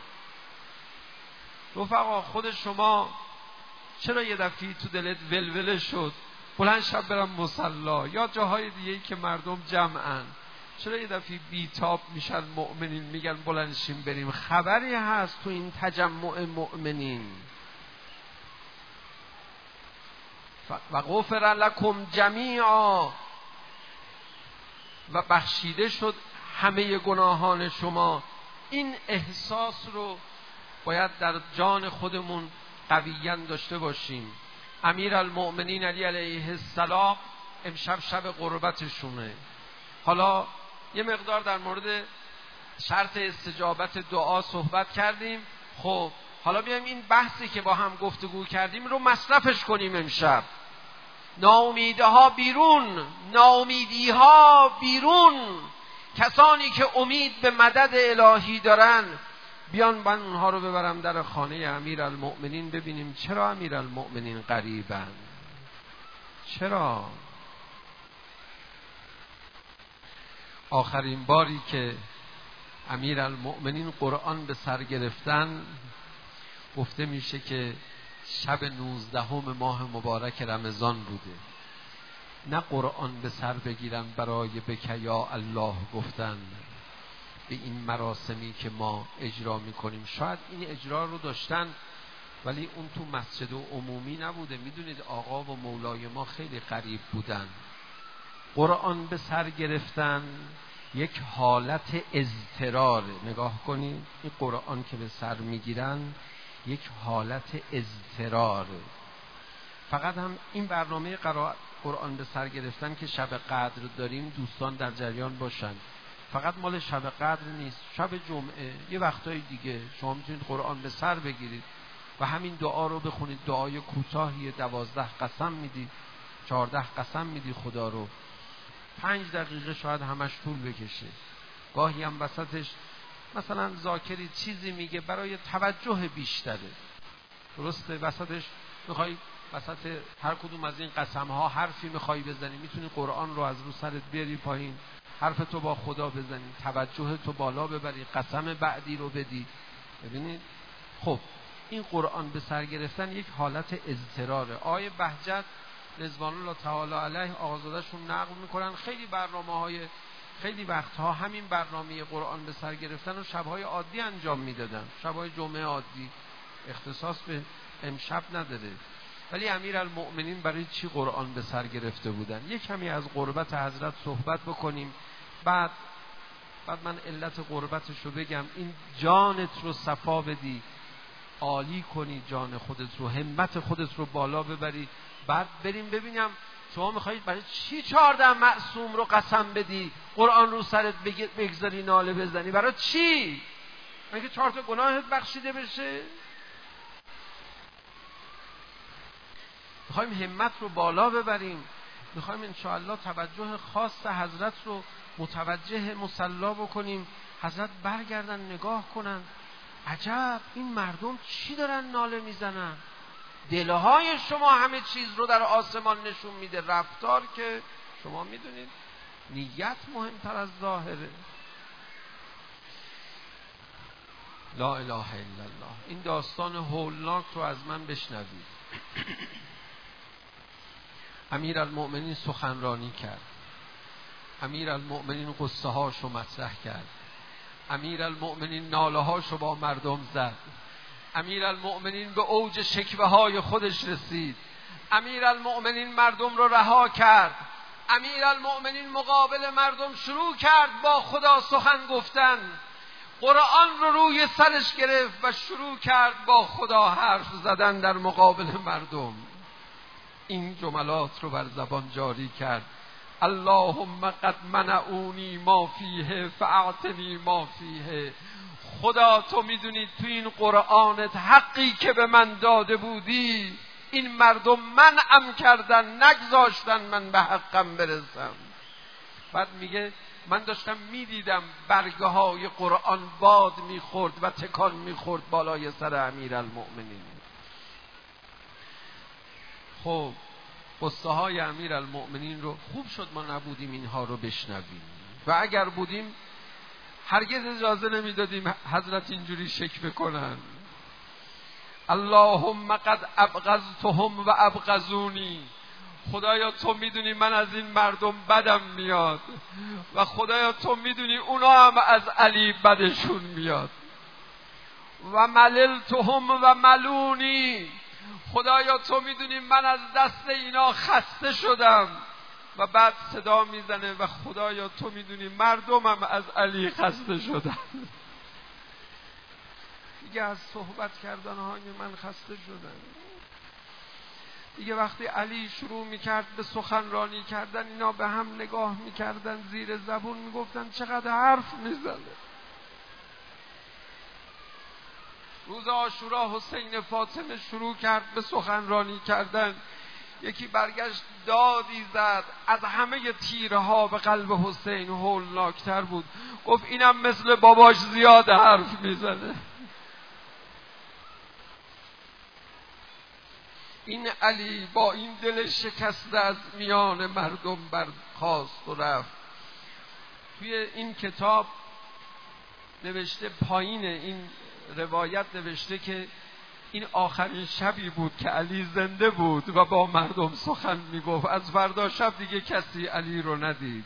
رفقا خود شما چرا یه دفعی تو دلت ولوله شد بلند شب برم مصلا، یا جاهای دیگه‌ای که مردم جمعن چرا یه دفعی بیتاب میشن مؤمنین میگن بلند شیم بریم؟ خبری هست تو این تجمع مؤمنین؟ و غفر لکم جمیعا، و بخشیده شد همه گناهان شما. این احساس رو باید در جان خودمون قویاً داشته باشیم. امیرالمؤمنین علی علیه السلام امشب شب قربتشونه. حالا یه مقدار در مورد شرط استجابت دعا صحبت کردیم. خب حالا بیایم این بحثی که با هم گفتگو کردیم رو مصرفش کنیم امشب. ناامیدها بیرون، ناامیدیها بیرون. کسانی که امید به مدد الهی دارن بیان من اونها رو ببرم در خانه امیرالمؤمنین، ببینیم چرا امیرالمؤمنین غریبن. چرا؟ آخرین باری که امیرالمؤمنین قرآن به سر گرفتن گفته میشه که شب نوزدهم ماه مبارک رمضان بوده. نه قرآن به سر بگیرن برای بک یا الله گفتن به این مراسمی که ما اجرا میکنیم. شاید این اجرا رو داشتن ولی اون تو مسجد و عمومی نبوده. میدونید آقا و مولای ما خیلی غریب بودن. قرآن به سر گرفتن یک حالت اضطراره. نگاه کنید این قرآن که به سر میگیرن یک حالت اضطراره. فقط هم این برنامه قرآن به سر گرفتن که شب قدر داریم دوستان در جریان باشن. فقط مال شب قدر نیست، شب جمعه یه وقتای دیگه شما میتونید قرآن به سر بگیرید و همین دعا رو بخونید. دعای کوتاهی، دوازده قسم میدی، چهارده قسم میدی خدا رو، پنج دقیقه شاید همش طول بکشه. گاهی هم وسطش مثلا ذاکری چیزی میگه برای توجه بیشتره، درسته؟ وسطش میخوای وسط هر کدوم از این قسم ها حرفی میخوای بزنی، میتونی قرآن رو از رو سرت بیاری پایین، حرف تو با خدا بزنی، توجه تو بالا ببری، قسم بعدی رو بدی. ببینید خب این قرآن به سر گرفتن یک حالت اضطراره. آیه بهجت رضوان الله تعالی علیه آقازاده‌شون نقل میکنن خیلی برنامه‌های خیلی وقتها همین برنامه قرآن به سر گرفتن رو شب‌های عادی انجام میدادن، شب‌های جمعه عادی، اختصاص به امشب نداره. ولی امیرالمؤمنین برای چی قرآن به سر گرفته بودن؟ یک کمی از قربت حضرت صحبت بکنیم، بعد بعد من علت قربتش رو بگم. این جانت رو صفا بدی، عالی کنی جان خودت رو، همت خودت رو بالا ببری، بعد بریم ببینم شما میخواید برای چی چهارده معصوم رو قسم بدی، قرآن رو سرت بگذاری ناله بزنی؟ برای چی؟ مگه چهار تا گناهت بخشیده بشه؟ میخوایم همت رو بالا ببریم، میخوایم انشاءالله توجه خاص حضرت رو متوجه مصلا بکنیم. حضرت برگردن نگاه کنن، عجب این مردم چی دارن ناله میزنن؟ دلهای شما همه چیز رو در آسمان نشون میده، رفتار که شما میدونید نیت مهمتر از ظاهره. لا اله الا الله. این داستان هولناک رو از من بشنوید. امیرالمؤمنین سخنرانی کرد، امیرالمؤمنین قصه هاشو مطرح کرد، امیرالمؤمنین ناله هاشو با مردم زد، امیرالمؤمنین به اوج شکوه های خودش رسید. امیرالمؤمنین مردم رو رها کرد. امیرالمؤمنین مقابل مردم شروع کرد با خدا سخن گفتن. قرآن رو روی سرش گرفت و شروع کرد با خدا حرف زدن در مقابل مردم. این جملات رو بر زبان جاری کرد: اللهم قد منعونی ما فیه فاعطنی ما فیه. خدا تو میدونی تو این قرآنت حقی که به من داده بودی این مردم منعم کردن، نگذاشتن من به حقم برسم. بعد میگه من داشتم میدیدم برگه های قرآن باد میخورد و تکان میخورد بالای سر امیرالمؤمنین. خب قصه های امیرالمؤمنین رو خوب شد ما نبودیم اینها رو بشنویم، و اگر بودیم هرگز اجازه نمیدادیم حضرت اینجوری شکوه کنن. اللهم قد ابغضتهم و ابغضونی. خدایا تو میدونی من از این مردم بدم میاد و خدایا تو میدونی اونا هم از علی بدشون میاد. و مللتهم و ملونی. خدایا تو میدونی من از دست اینا خسته شدم. و بعد صدا میزنه و خدایا تو میدونی مردمم از علی خسته شدن. دیگه از صحبت کردن های من خسته شدن. دیگه وقتی علی شروع میکرد به سخنرانی کردن اینا به هم نگاه میکردن، زیر زبون میگفتن چقدر حرف میزنه. روز عاشورا حسین فاطمه شروع کرد به سخنرانی کردن. یکی برگشت دادی زد، از همه تیرها به قلب حسین هولناکتر بود. گفت اینم مثل باباش زیاد حرف میزنه. این علی با این دل شکسته از میان مردم برخاست و رفت. توی این کتاب نوشته، پایین این روایت نوشته که این آخرین شبی بود که علی زنده بود و با مردم سخن میگفت. از فردا شب دیگه کسی علی رو ندید.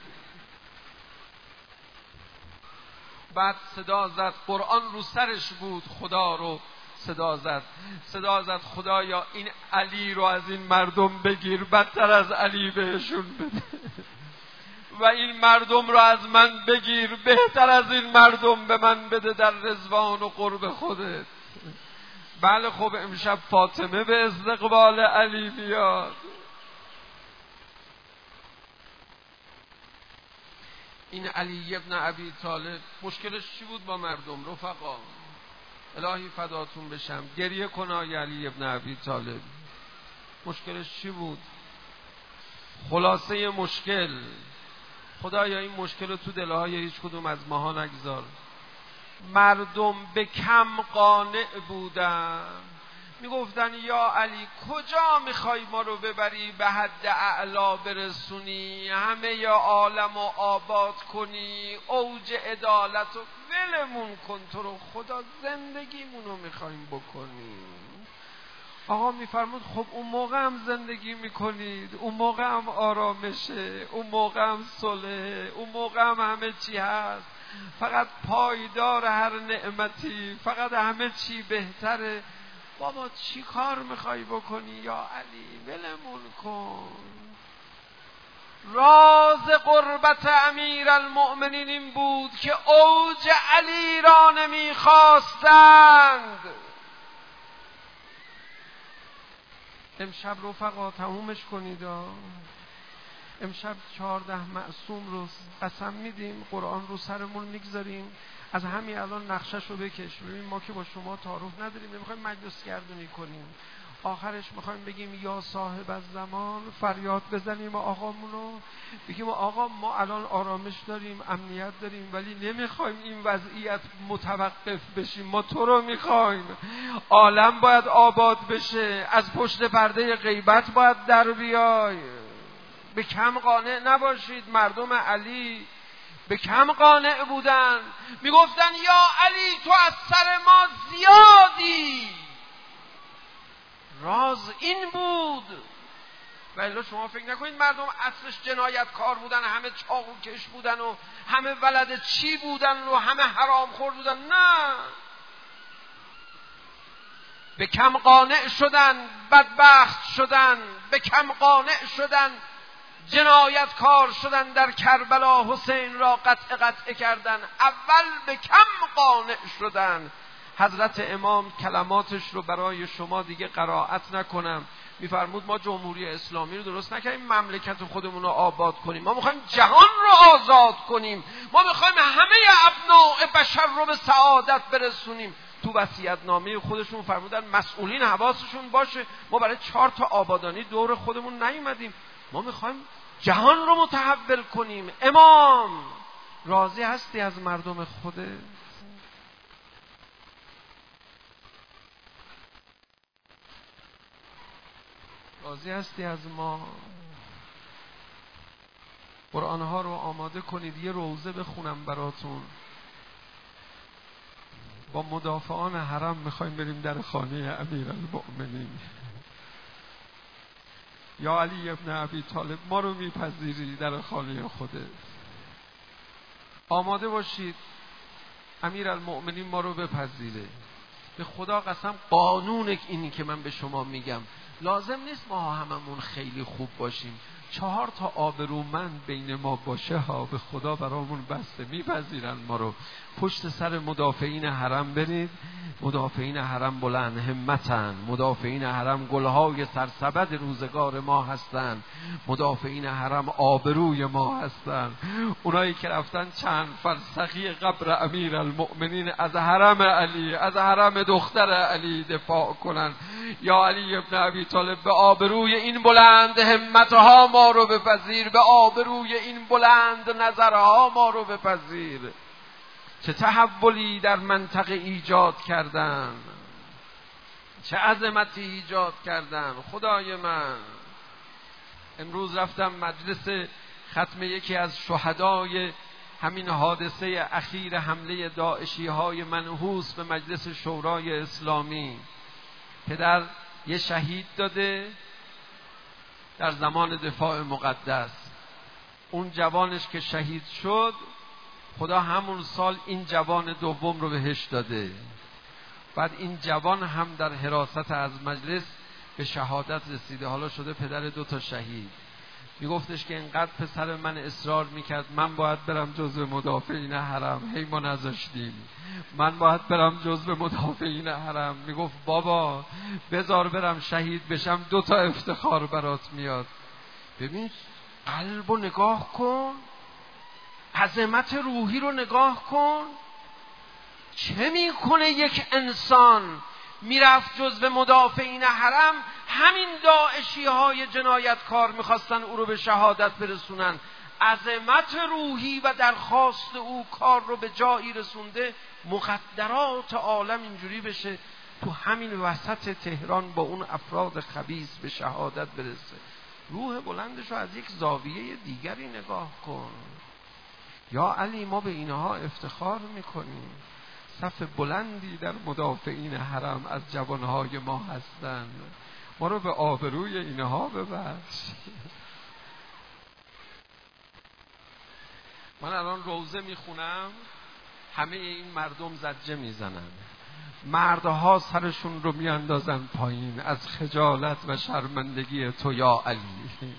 بعد صدا زد، قرآن رو سرش بود، خدا رو صدا زد. صدا زد خدایا این علی رو از این مردم بگیر، بدتر از علی بهشون بده. و این مردم رو از من بگیر، بهتر از این مردم به من بده در رضوان و قرب خودت. بله خب امشب فاطمه به استقبال علی بیاد. این علی ابن ابی طالب مشکلش چی بود با مردم؟ رفقا الهی فداتون بشم، گریه کنای علی ابن ابی طالب. مشکلش چی بود؟ خلاصه مشکل، خدایا این مشکل رو تو دلهای هیچ کدوم از ماها نگذار. مردم به کم قانع بودن، میگفتن یا علی کجا میخوای ما رو ببری به حد اعلا برسونی، همه یا عالم رو آباد کنی، اوج عدالت رو ولمون کن، تو رو خدا زندگیمون رو میخوایم بکنیم. آقا میفرمود خب اون موقع هم زندگی میکنید، اون موقع هم آرامشه، اون موقع هم صلح، اون موقع هم همه چی هست، فقط پایدار هر نعمتی، فقط همه چی بهتره. بابا چی کار میخوای بکنی یا علی؟ ولمون کن. راز قربت امیرالمؤمنین این بود که اوج علی را نمیخواستند. امشب رفقا تمومش کنید. امشب چهارده معصوم رو قسم میدیم، قرآن رو سرمون میگذاریم. از همین الان نقشش رو بکش. ببین ما که با شما تعارف نداریم، نمیخوایم مجلس گردونی کنیم. آخرش میخوایم بگیم یا صاحب از زمان، فریاد بزنیم آقامونو، بگیم آقا ما الان آرامش داریم، امنیت داریم، ولی نمیخوایم این وضعیت متوقف بشیم. ما تو رو میخوایم. عالم باید آباد بشه، از پشت پرده غیبت باید در بیای. به کم قانع نباشید. مردم علی به کم قانع بودن، میگفتن یا علی تو از سر ما زیادی. راز این بود. ولی شما فکر نکنید مردم اصلش جنایتکار بودن، همه چاقو کش بودن و همه ولد چی بودن و همه حرام خور بودن. نه، به کم قانع شدن، بدبخت شدن، به کم قانع شدن، جنایتکار شدن، در کربلا حسین را قطع قطع کردن. اول به کم قانع شدن. حضرت امام کلماتش رو برای شما دیگه قرائت نکنم، میفرمود ما جمهوری اسلامی رو درست نکردیم مملکت خودمون رو آباد کنیم، ما میخوایم جهان رو آزاد کنیم، ما میخوایم همه ابناء بشر رو به سعادت برسونیم. تو وصیت‌نامه خودشون فرمودن مسئولین حواسشون باشه ما برای چهار تا آبادانی دور خودمون نیومدیم، ما میخوایم جهان رو متحول کنیم. امام راضی هستی از مردم خودت؟ راضی هستی از ما؟ قرآن ها رو آماده کنید، یه روزه بخونم براتون. با مدافعان حرم میخوایم بریم در خانه امیرالمؤمنین. یا علی ابن ابی طالب ما رو میپذیری در خانه خودت؟ آماده باشید امیرالمؤمنین ما رو بپذیره. به خدا قسم قانون اینی که من به شما میگم، لازم نیست ما هممون خیلی خوب باشیم، چهار تا آبرومند بین ما باشه ها، به خدا برامون بسته، میپذیرن ما رو. پشت سر مدافعین حرم برید، مدافعین حرم بلند همتن، مدافعین حرم گلهای سرسبد روزگار ما هستن، مدافعین حرم آبروی ما هستن. اونایی که رفتن چند فرسخی قبر امیرالمؤمنین از حرم علی، از حرم دختر علی دفاع کنن. یا علی ابن ابی طالب به آبروی این بلند همتها ما رو بپذیر، به آبروی این بلند نظرها ما رو بپذیر. چه تحولی در منطقه ایجاد کردن، چه عظمتی ایجاد کردن. خدای من امروز رفتم مجلس ختم یکی از شهدای همین حادثه اخیر حمله داعشی های منحوس به مجلس شورای اسلامی. پدر یه شهید داده در زمان دفاع مقدس، اون جوانش که شهید شد خدا همون سال این جوان دوم رو بهش داده. بعد این جوان هم در حراست از مجلس به شهادت رسیده، حالا شده پدر دو تا شهید. میگفتش که اینقدر پسر من اصرار میکرد من باید برم جزو مدافعین حرم، هی ما نذاشتیم، من باید برم جزو مدافعین حرم. میگفت بابا بذار برم شهید بشم، دو تا افتخار برات میاد. ببین قلب رو نگاه کن، عظمت روحی رو نگاه کن. چه میکنه یک انسان میرفت جزو مدافعین حرم، همین داعشی های جنایتکار میخواستن او رو به شهادت برسونن، عظمت روحی و درخواست او کار رو به جایی رسونده مقدرات عالم اینجوری بشه تو همین وسط تهران با اون افراد خبیث به شهادت برسه. روح بلندش رو از یک زاویه دیگری نگاه کن. یا علی ما به اینها افتخار میکنیم، صف بلندی در مدافعین حرم از جوانهای ما هستن، ما رو به آبروی اینها ببخش. من الان روزه میخونم، همه این مردم زجه میزنن، مردها سرشون رو میاندازن پایین از خجالت و شرمندگی تو یا علی.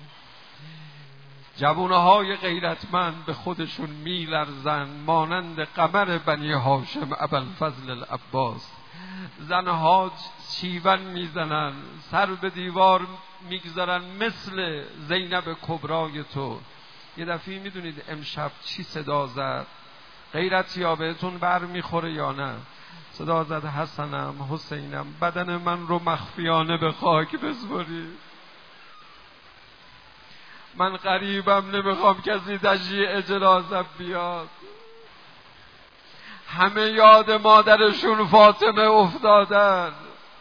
جوانهای غیرتمند به خودشون میلرزن مانند قمر بنی هاشم ابوالفضل العباس. زنها چیون میزنن، سر به دیوار میگذارن مثل زینب کبرای تو. یه دفعه میدونید امشب چی صدا زد؟ غیرت یا بهتون بر میخوره یا نه؟ صدا زد حسنم حسینم بدن من رو مخفیانه به خاک بسپارید. من غریبم، نمیخوام کسی تشییع جنازم بیاد. همه یاد مادرشون فاطمه افتادن.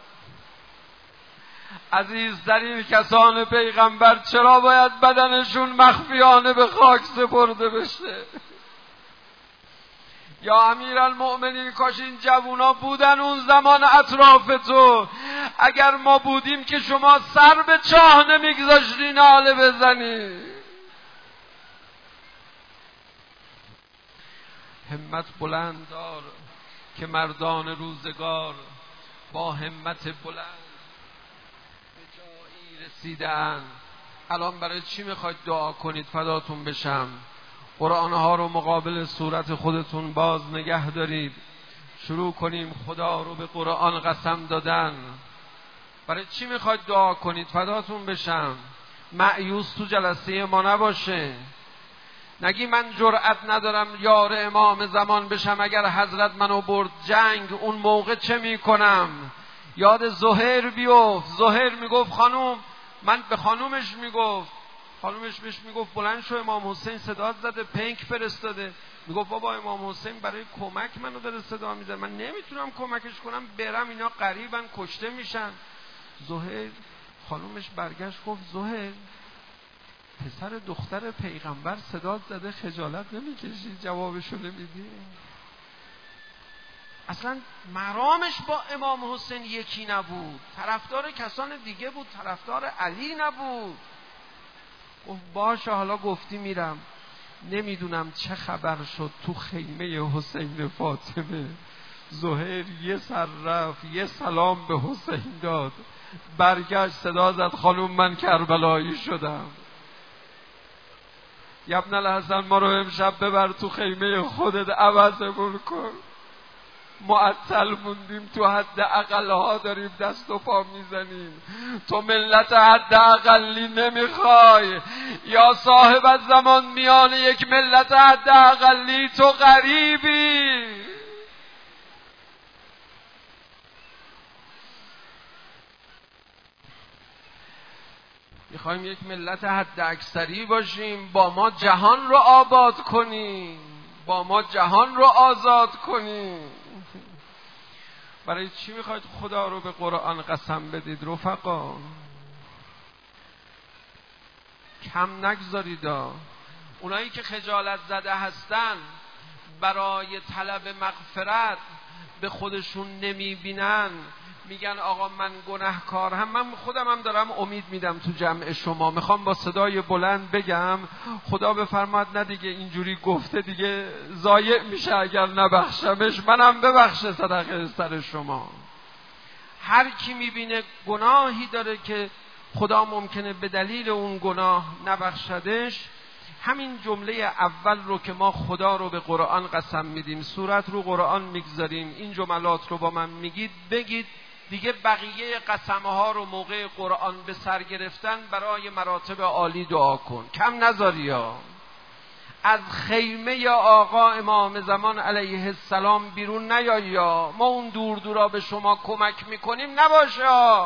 عزیزترین کسان پیغمبر چرا باید بدنشون مخفیانه به خاک سپرده بشه؟ یا امیرالمؤمنین کاش این جوونا بودن اون زمان اطراف تو. اگر ما بودیم که شما سر به چاه نمیگذاشتی ناله بزنی. همت بلند دار که مردان روزگار با همت بلند به جایی رسیدن. الان برای چی میخواید دعا کنید؟ فداتون بشم. قرآن ها رو مقابل صورت خودتون باز نگه دارید. شروع کنیم خدا رو به قرآن قسم دادن. برای چی میخواید دعا کنید؟ فداتون بشم. مایوس تو جلسه ما نباشه. نگی من جرأت ندارم یار امام زمان بشم، اگر حضرت منو برد جنگ اون موقع چه میکنم؟ یاد زهیر بیفت. زهیر میگفت خانوم، من به خانومش میگفت، خانومش بهش میگفت بلند شو امام حسین صدات زده، پنک فرستاده. میگفت بابا امام حسین برای کمک منو داره صدا میزنه، من نمیتونم کمکش کنم، برم اینا قریبن کشته میشن. زهیر خانومش برگشت گفت زهیر پسر دختر پیغمبر صدات زده، خجالت نمیکشی جوابشو نمیدی؟ اصلا مرامش با امام حسین یکی نبود، طرفدار کسان دیگه بود، طرفدار علی نبود. گفت باشه حالا گفتی میرم. نمیدونم چه خبر شد تو خیمه حسین فاطمه. زهیر یه سر رفت، یه سلام به حسین داد، برگشت صدا زد خانوم من کربلایی شدم. ابن الحسن ما رو امشب ببر تو خیمه خودت عوضمون کن. معطل موندیم، تو حد اقلها داریم دست و پا میزنیم، تو ملت حد اقلی نمیخوای. یا صاحب الزمان میان یک ملت حد اقلی تو غریبی. میخوایم یک ملت حد اکثری باشیم، با ما جهان رو آباد کنیم، با ما جهان رو آزاد کنیم. برای چی میخواید خدا رو به قرآن قسم بدید رفقا؟ کم نگذارید. اونایی که خجالت زده هستن برای طلب مغفرت به خودشون نمیبینن، میگن آقا من گناهکار هم، من خودم هم دارم امید میدم تو جمع شما، میخوام با صدای بلند بگم خدا بفرماد نه دیگه اینجوری گفته دیگه ضایع میشه اگر نبخشمش، منم ببخشه صدقه سر شما. هر کی میبینه گناهی داره که خدا ممکنه به دلیل اون گناه نبخشدش، همین جمله اول رو که ما خدا رو به قرآن قسم میدیم، صورت رو قرآن میگذاریم، این جملات رو با من میگید بگید دیگه. بقیه قسمه ها رو موقع قرآن به سر گرفتن برای مراتب عالی دعا کن، کم نذاری. ها از خیمه آقا امام زمان علیه السلام بیرون نیایی، یا ما اون دور دورا به شما کمک میکنیم نباشه.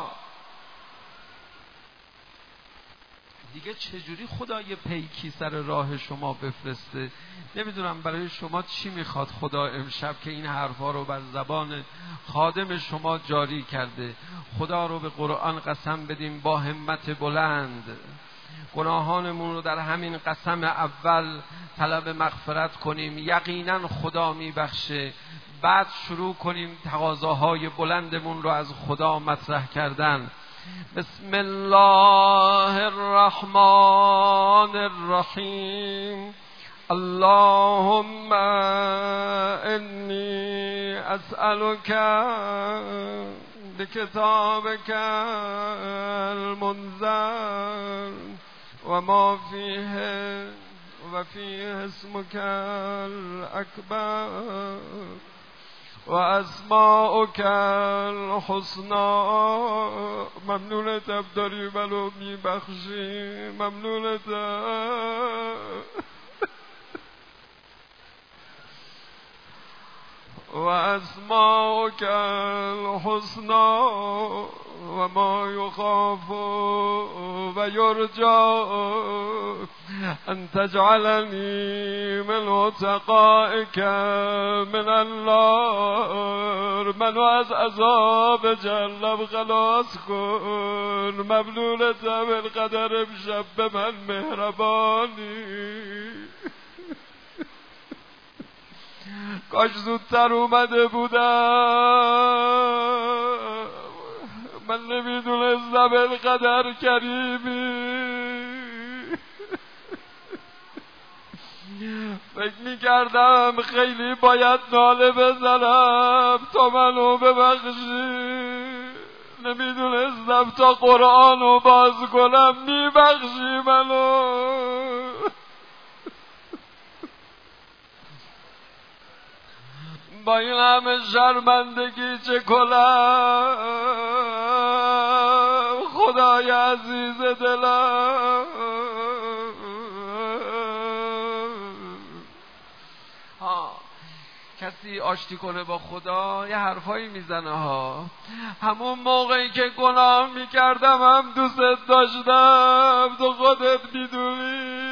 دیگه چجوری خدا یه پیکی سر راه شما بفرسته؟ نمیدونم برای شما چی میخواد خدا امشب که این حرفا رو بر زبان خادم شما جاری کرده. خدا رو به قرآن قسم بدیم با همت بلند، گناهانمون رو در همین قسم اول طلب مغفرت کنیم، یقینا خدا میبخشه. بعد شروع کنیم تقاضاهای بلندمون رو از خدا مطرح کردن. بسم الله الرحمن الرحیم. اللهم انی اسألك بکتابک المنزل و ما فیه و فیه اسمک الاکبر و اسماؤک الحسنا. ممنونتم داری منو میبخشی، ممنونتم. و اسماؤک الحسنا و ما یخاف و یرجا ان تجعلنی من عتقائک من النار. منو از عذاب جهنم خلاص کن. ممنونتم اینقدر امشب به من مهربانی. کاش زودتر اومده بودم، من نمیدونستم اینقدر کریمی. فکر میکردم خیلی باید ناله بزنم تا منو ببخشی. نمیدونستم تا قرآن رو باز کنم میبخشی منو. با این همه شرمندگی چه کنم خدای عزیز دلم. ها کسی آشتی کنه با خدا یه حرفایی میزنه ها. همون موقعی که گناه میکردم هم دوست داشتم، تو خودت میدونی.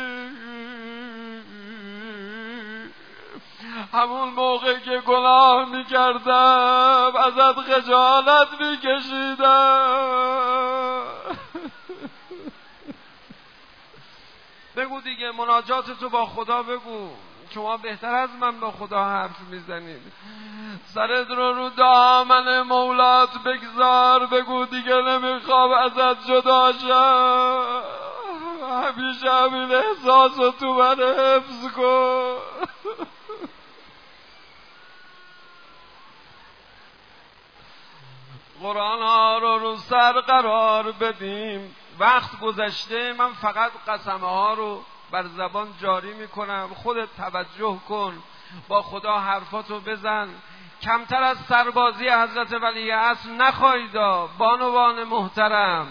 همون موقع که گناه میکردم ازت خجالت میکشیدم. بگو دیگه، مناجات تو با خدا بگو. شما بهتر از من با خدا حرف میزنید. سرت رو رو دامن مولات بگذار، بگو دیگه نمیخوام ازت جدا شم. همیشه همین احساس رو تو من حفظ کن. قرآن ها رو رو سر قرار بدیم. وقت گذشته، من فقط قسمه ها رو بر زبان جاری میکنم. خودت توجه کن، با خدا حرفاتو بزن. کمتر از سربازی حضرت ولی عصر نخواهید. بانوان محترم،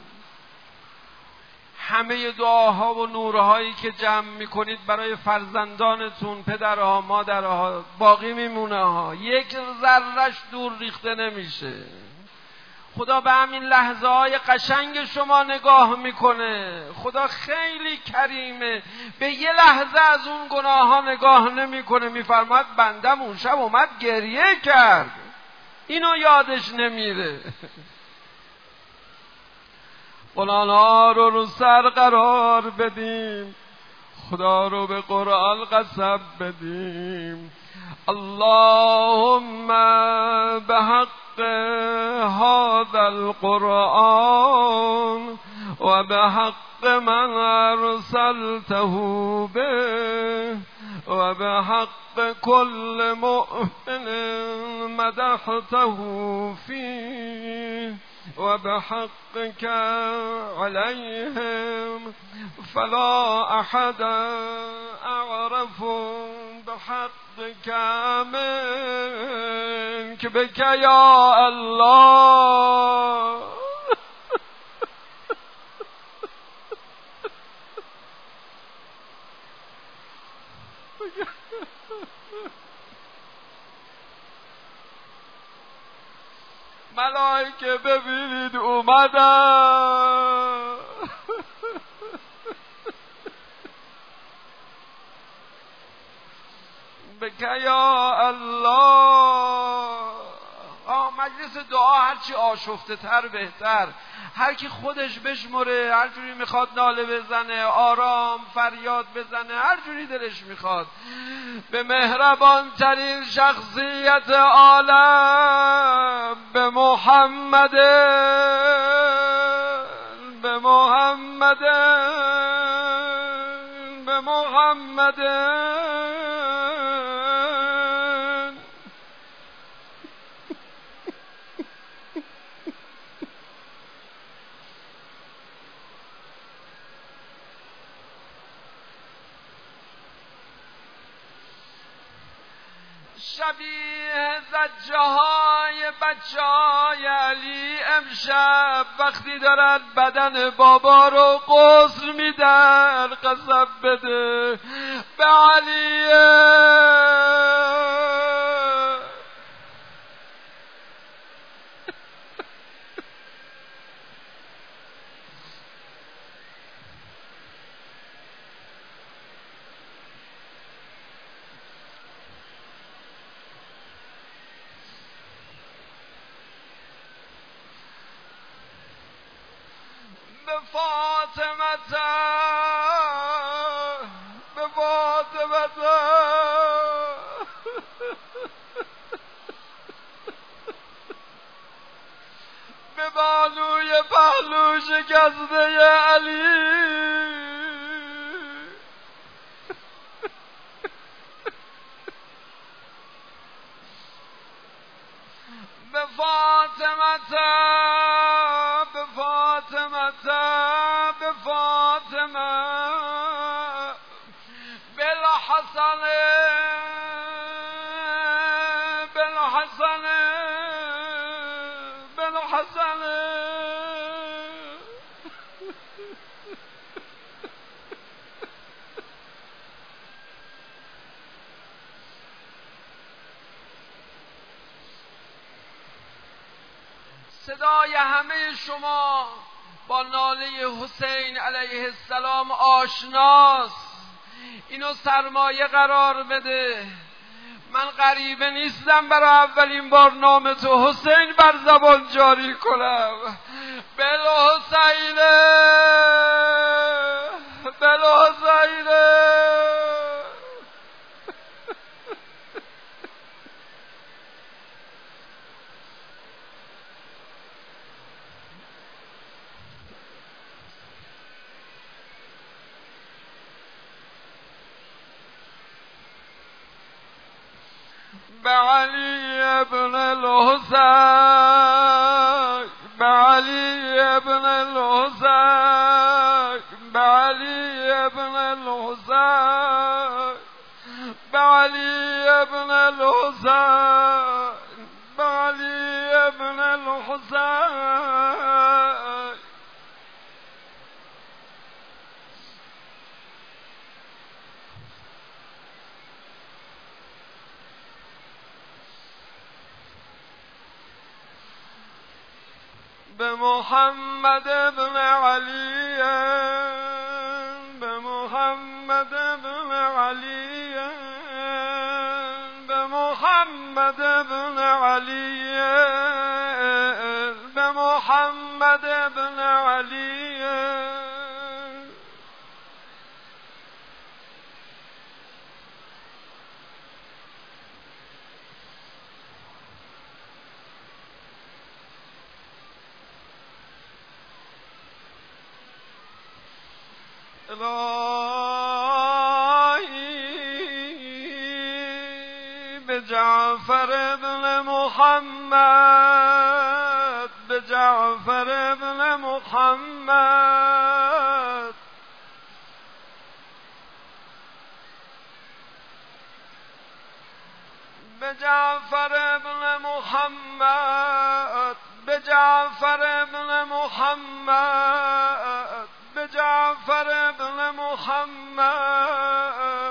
همه دعاها و نورهایی که جمع میکنید برای فرزندانتون، پدرها، مادرها باقی میمونه ها. یک ذرهش دور ریخته نمیشه. خدا به همین لحظه های قشنگ شما نگاه میکنه. خدا خیلی کریمه، به یه لحظه از اون گناه ها نگاه نمیکنه. میفرماد بندم اون شب اومد گریه کرد، اینو یادش نمیره. قرآن ها رو رو سر قرار بدیم، خدا رو به قرآن قسم بدیم. اللهم به حق هذا القرآن و به حق من ارسلته به و به حق كل مؤمن مدحته فيه و به حقك عليهم فلا احد اعرف بحقك منك بك یا الله. ملائکه ببینید اومدن. بکه یا الله. آه مجلس دعا هرچی آشفته تر بهتر. هر کی خودش بشمره، هر جوری میخواد ناله بزنه، آرام فریاد بزنه، هر جوری دلش میخواد. به مهربان ترین شخصیت عالم، به محمد، به محمد، به محمد. شبیه زجه های بچه های علی امشب وقتی دارن بدن بابا رو غسل میدن، قسم بده به علیه. به فاطمه، به فاطمه، به بانوی پهلو شکسته علی، به فاطمه حسن صدای همه شما با ناله حسین علیه السلام آشناست. اینو سرمایه قرار بده. من غریبه نیستم برای اولین بار نام تو حسین بر زبان جاری کنم. بلحسینه بلحسینه. بعلي ابن الحسين بعلي ابن الحسين بعلي ابن الحسين بعلي ابن الحسين بعلي ابن الحسين. بمحمد بن علي بمحمد بن علي بمحمد بن علي بمحمد بن علي. الهی به جعفر ابن محمد به جعفر ابن محمد به جعفر ابن محمد به جعفر ابن محمد به جعفر ابن محمد.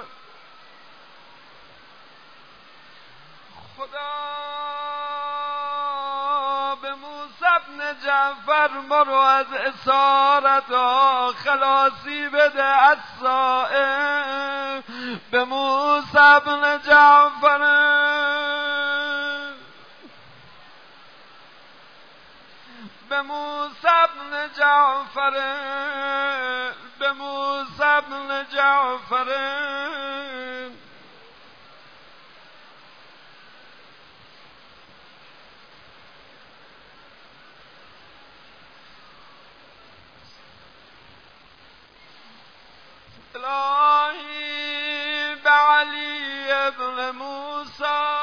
خدا به موسی بن جعفر مرو از اسارت ها خلاصی بده از صائم. به موسی بن جعفر به موسی بن جعفر به موسی بن جعفر الهی بعلی ابن موسی.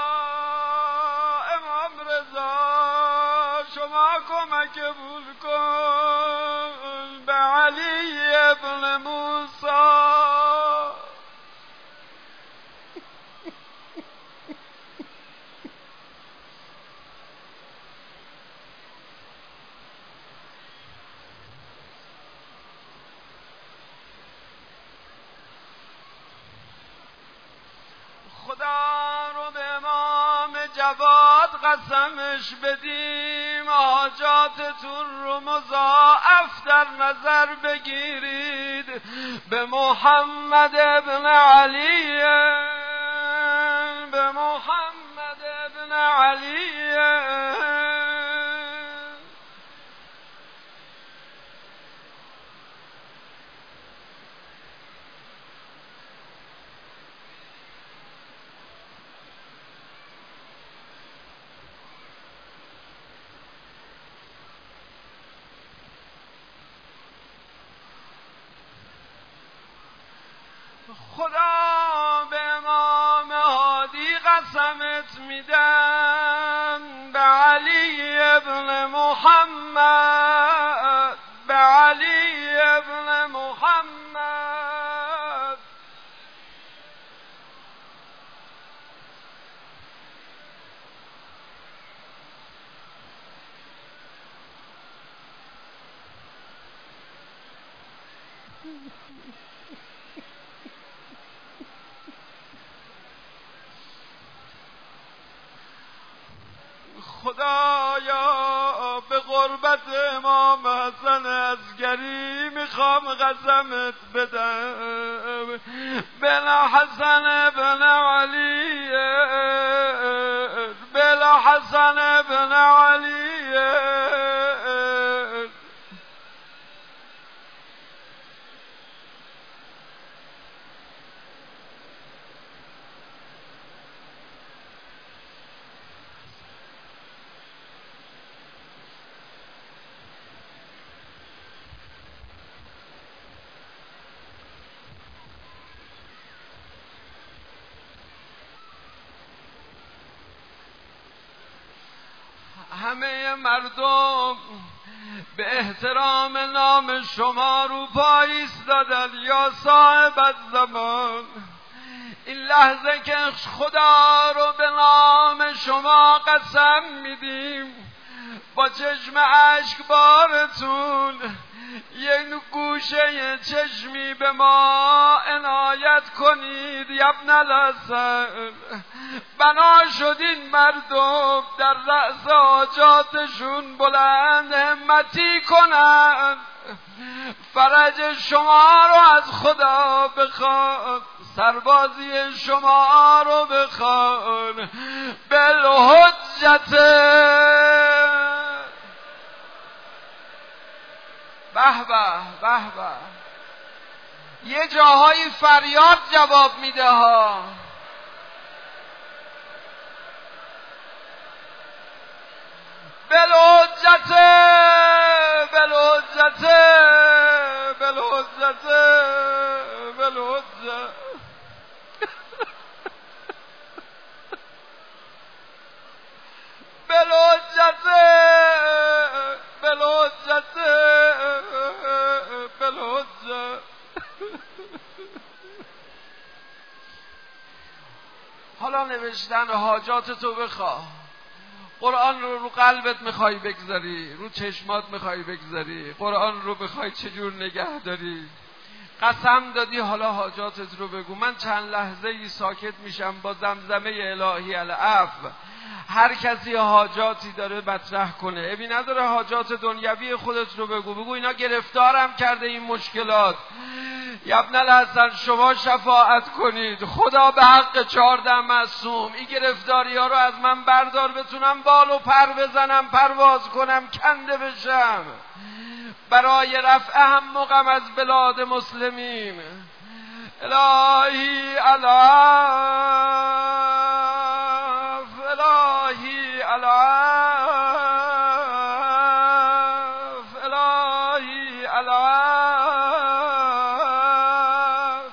امام رضا شما کمک قبول کن به علی ابن موسی. خدا رو به امام جواد قسمش بدیم حاجاتتون رو مضاعف در نظر بگیرید. به محمد ابن علی به محمد ابن علی خدا به امام هادی قسمت میدم به علی ابن محمد به علی ابن محمد. خدایا به قربت امام حسن عسکری میخوام قسمت بدم، بلا حسن بن علی، بلا حسن بن علی. همه مردم به احترام نام شما رو پای ایستادن. یا صاحب الزمان، این لحظه که خدا رو به نام شما قسم میدیم، با چشم اشک بارتون یک گوشه چشمی به ما عنایت کنید. ابن الحسن، بنا شد این مردم در رأس حاجاتشون بلند همتی کنند، فرج شما رو از خدا بخوان، سربازی شما رو بخوان. بالحجت به به به به. یه جاهایی فریاد جواب میده ها. بالحجت بالحجت بالحجت بالحجت. بالحجت بالحجت بالحجت. حالا نوشتن حاجات تو بخواه. قرآن رو رو قلبت میخوای بگذاری، رو چشمات میخوای بگذاری، قرآن رو بخوای چجور نگه داری، قسم دادی حالا حاجاتت رو بگو. من چند لحظه ای ساکت میشم با زمزمه الهی العفو. هر کسی حاجاتی داره مطرح کنه، ابی نداره حاجات دنیوی خودت رو بگو. بگو اینا گرفتارم کرده این مشکلات. یا ابن الحسن شما شفاعت کنید، خدا به حق چهارده معصوم این گرفتاری ها رو از من بردار، بتونم بال و پر بزنم، پرواز کنم، کنده بشم، برای رفع هم و غم از بلاد مسلمین. الهی العف، الهی العف، الهی العف.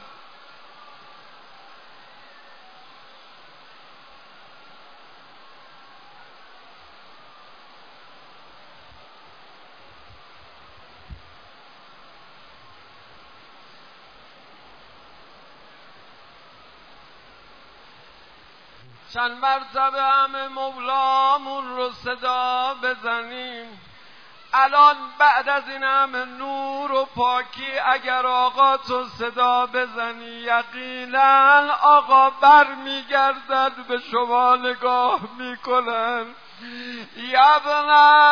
چند مرتبه همه مولامون رو صدا بزنیم. الان بعد از این همه نور و پاکی اگر آقا تو صدا بزنی، یقینا آقا بر میگردد به شما نگاه میکنن. یا ابن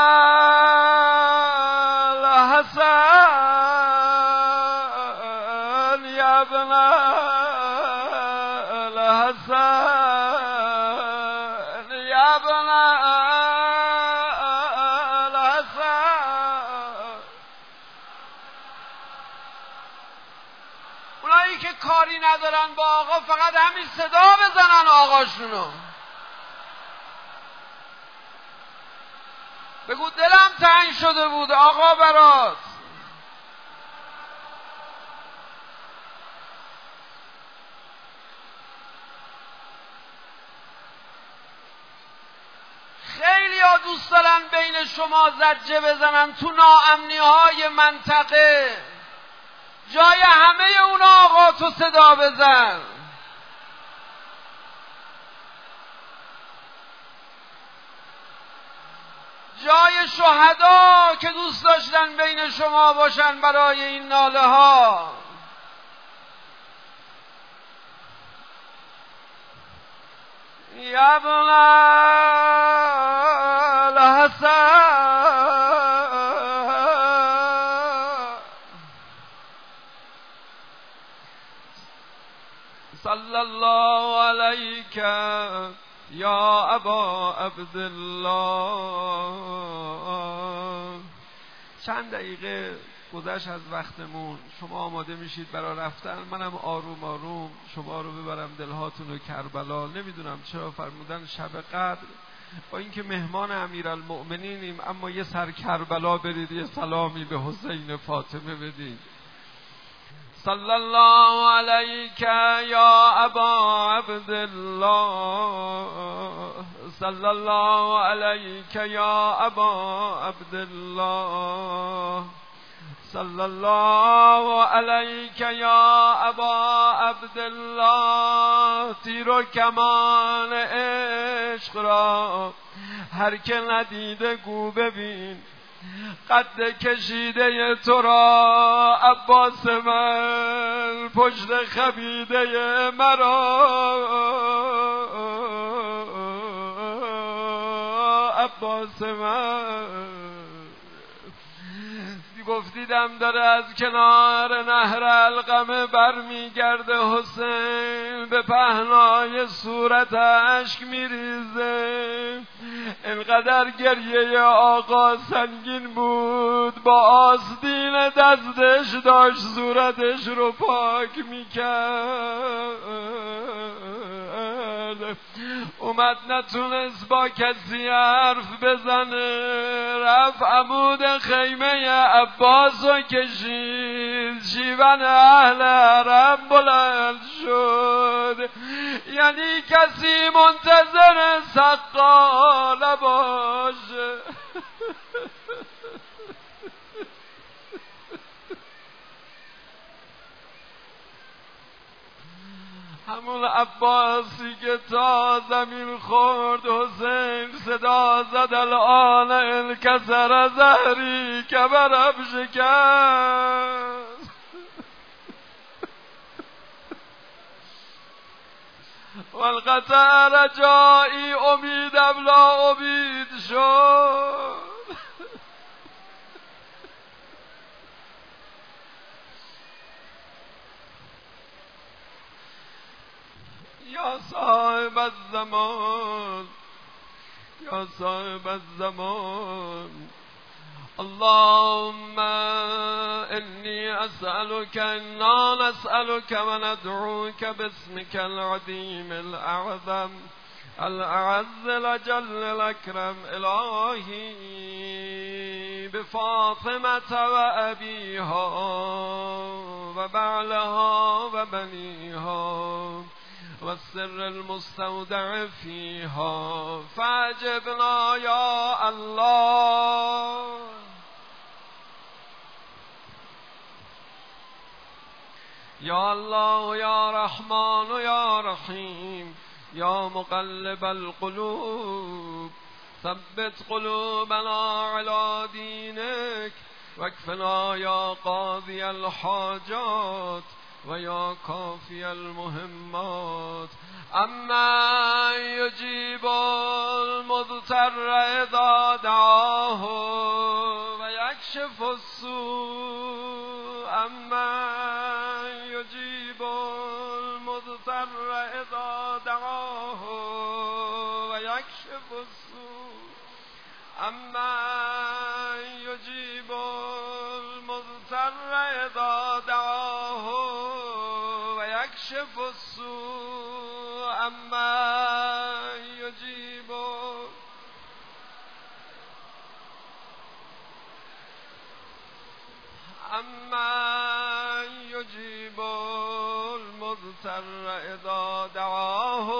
الحسن، یا ابن الحسن، یا ابن الحسن. اونایی که کاری ندارن با آقا فقط همین صدا بزنن آقاشونو. بگو دلم تنگ شده بود آقا برات. خیلی ها دوست دارن بین شما زجه بزنن تو ناامنی های منطقه. جای همه اون آقا تو صدا بزن. جای شهدا که دوست داشتن بین شما باشن برای این ناله ها. یا ابن الحسن صلی الله علیک یا ابا عبدالله. چند دقیقه گذشت از وقتمون، شما آماده میشید برای رفتن، منم آروم آروم شما رو ببرم دلهاتون رو کربلا. نمیدونم چرا فرمودن شب قدر، با اینکه مهمان امیرالمؤمنینیم اما یه سر کربلا برید یه سلامی به حسین فاطمه بدید. صلی الله علیک یا ابا عبدالله صلی الله علیک یا ابا عبدالله صلی الله علیک یا ابا عبدالله. تیر و کمان عشق را هر که ندیده گو ببین، قد کشیده تو را عباس من، پشت خمیده مرا عباس من. گفتیدم داره از کنار نهر القمه برمیگرده، حسین به پهنای صورت اشک میریزه. اینقدر گریه آقا سنگین بود، با آستین دستش داشت صورتش رو پاک میکرد. اومد نتونست با کسی حرف بزنه، رفت عمود خیمه عباس رو کشید، شیون اهل حرم بلند شد. یعنی کسی منتظر سقا نباشه. همون عباسی که تا زمین خورد حسین صدا زد الان انکسر ظهری، کمرم شکست. والقطع رجائی امیدم لا امید شد. یا صاحب الزمان یا صاحب الزمان اللهم انی اسألك انا نسألك و ندعوك باسمك العظیم الاعظم الاعز الاجل الاکرم. الهی بفاطمة و ابیها و بعلها و بنیها والسر المستودع فيها فاجبنا يا الله. يا الله يا رحمن يا رحيم يا مقلب القلوب ثبت قلوبنا على دينك واكفنا يا قاضي الحاجات و یا کافی المهمات. اما یجیب المضطر اذا دعاه و یکشف السوء. اما یجیب المضطر اذا دعاه و یکشف السوء. اما یجیب المضطر اذا دعاه يكشف السوء. أما يجيب أما يجيب المضطر إذا دعاه.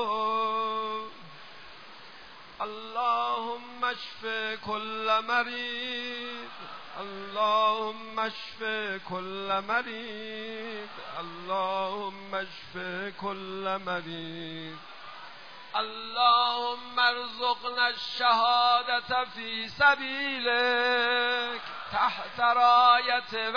اللهم اشف كل مريض اللهم اشف كل مريض اللهم اشف كل مريض. اللهم ارزقنا الشهادة في سبيلك تحت راية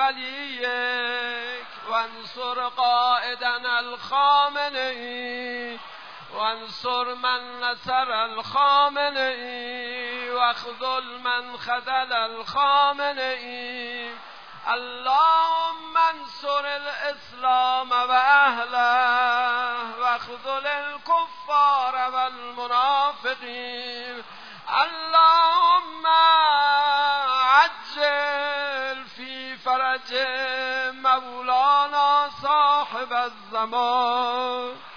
وليك وانصر قائدنا الخامنئي وانصر من نصر الخامنه‌ای واخذل من خذل الخامنه‌ای اللهم انصر الاسلام و اهله واخذل الكفار والمنافقین اللهم عجل في فرج مولانا صاحب الزمان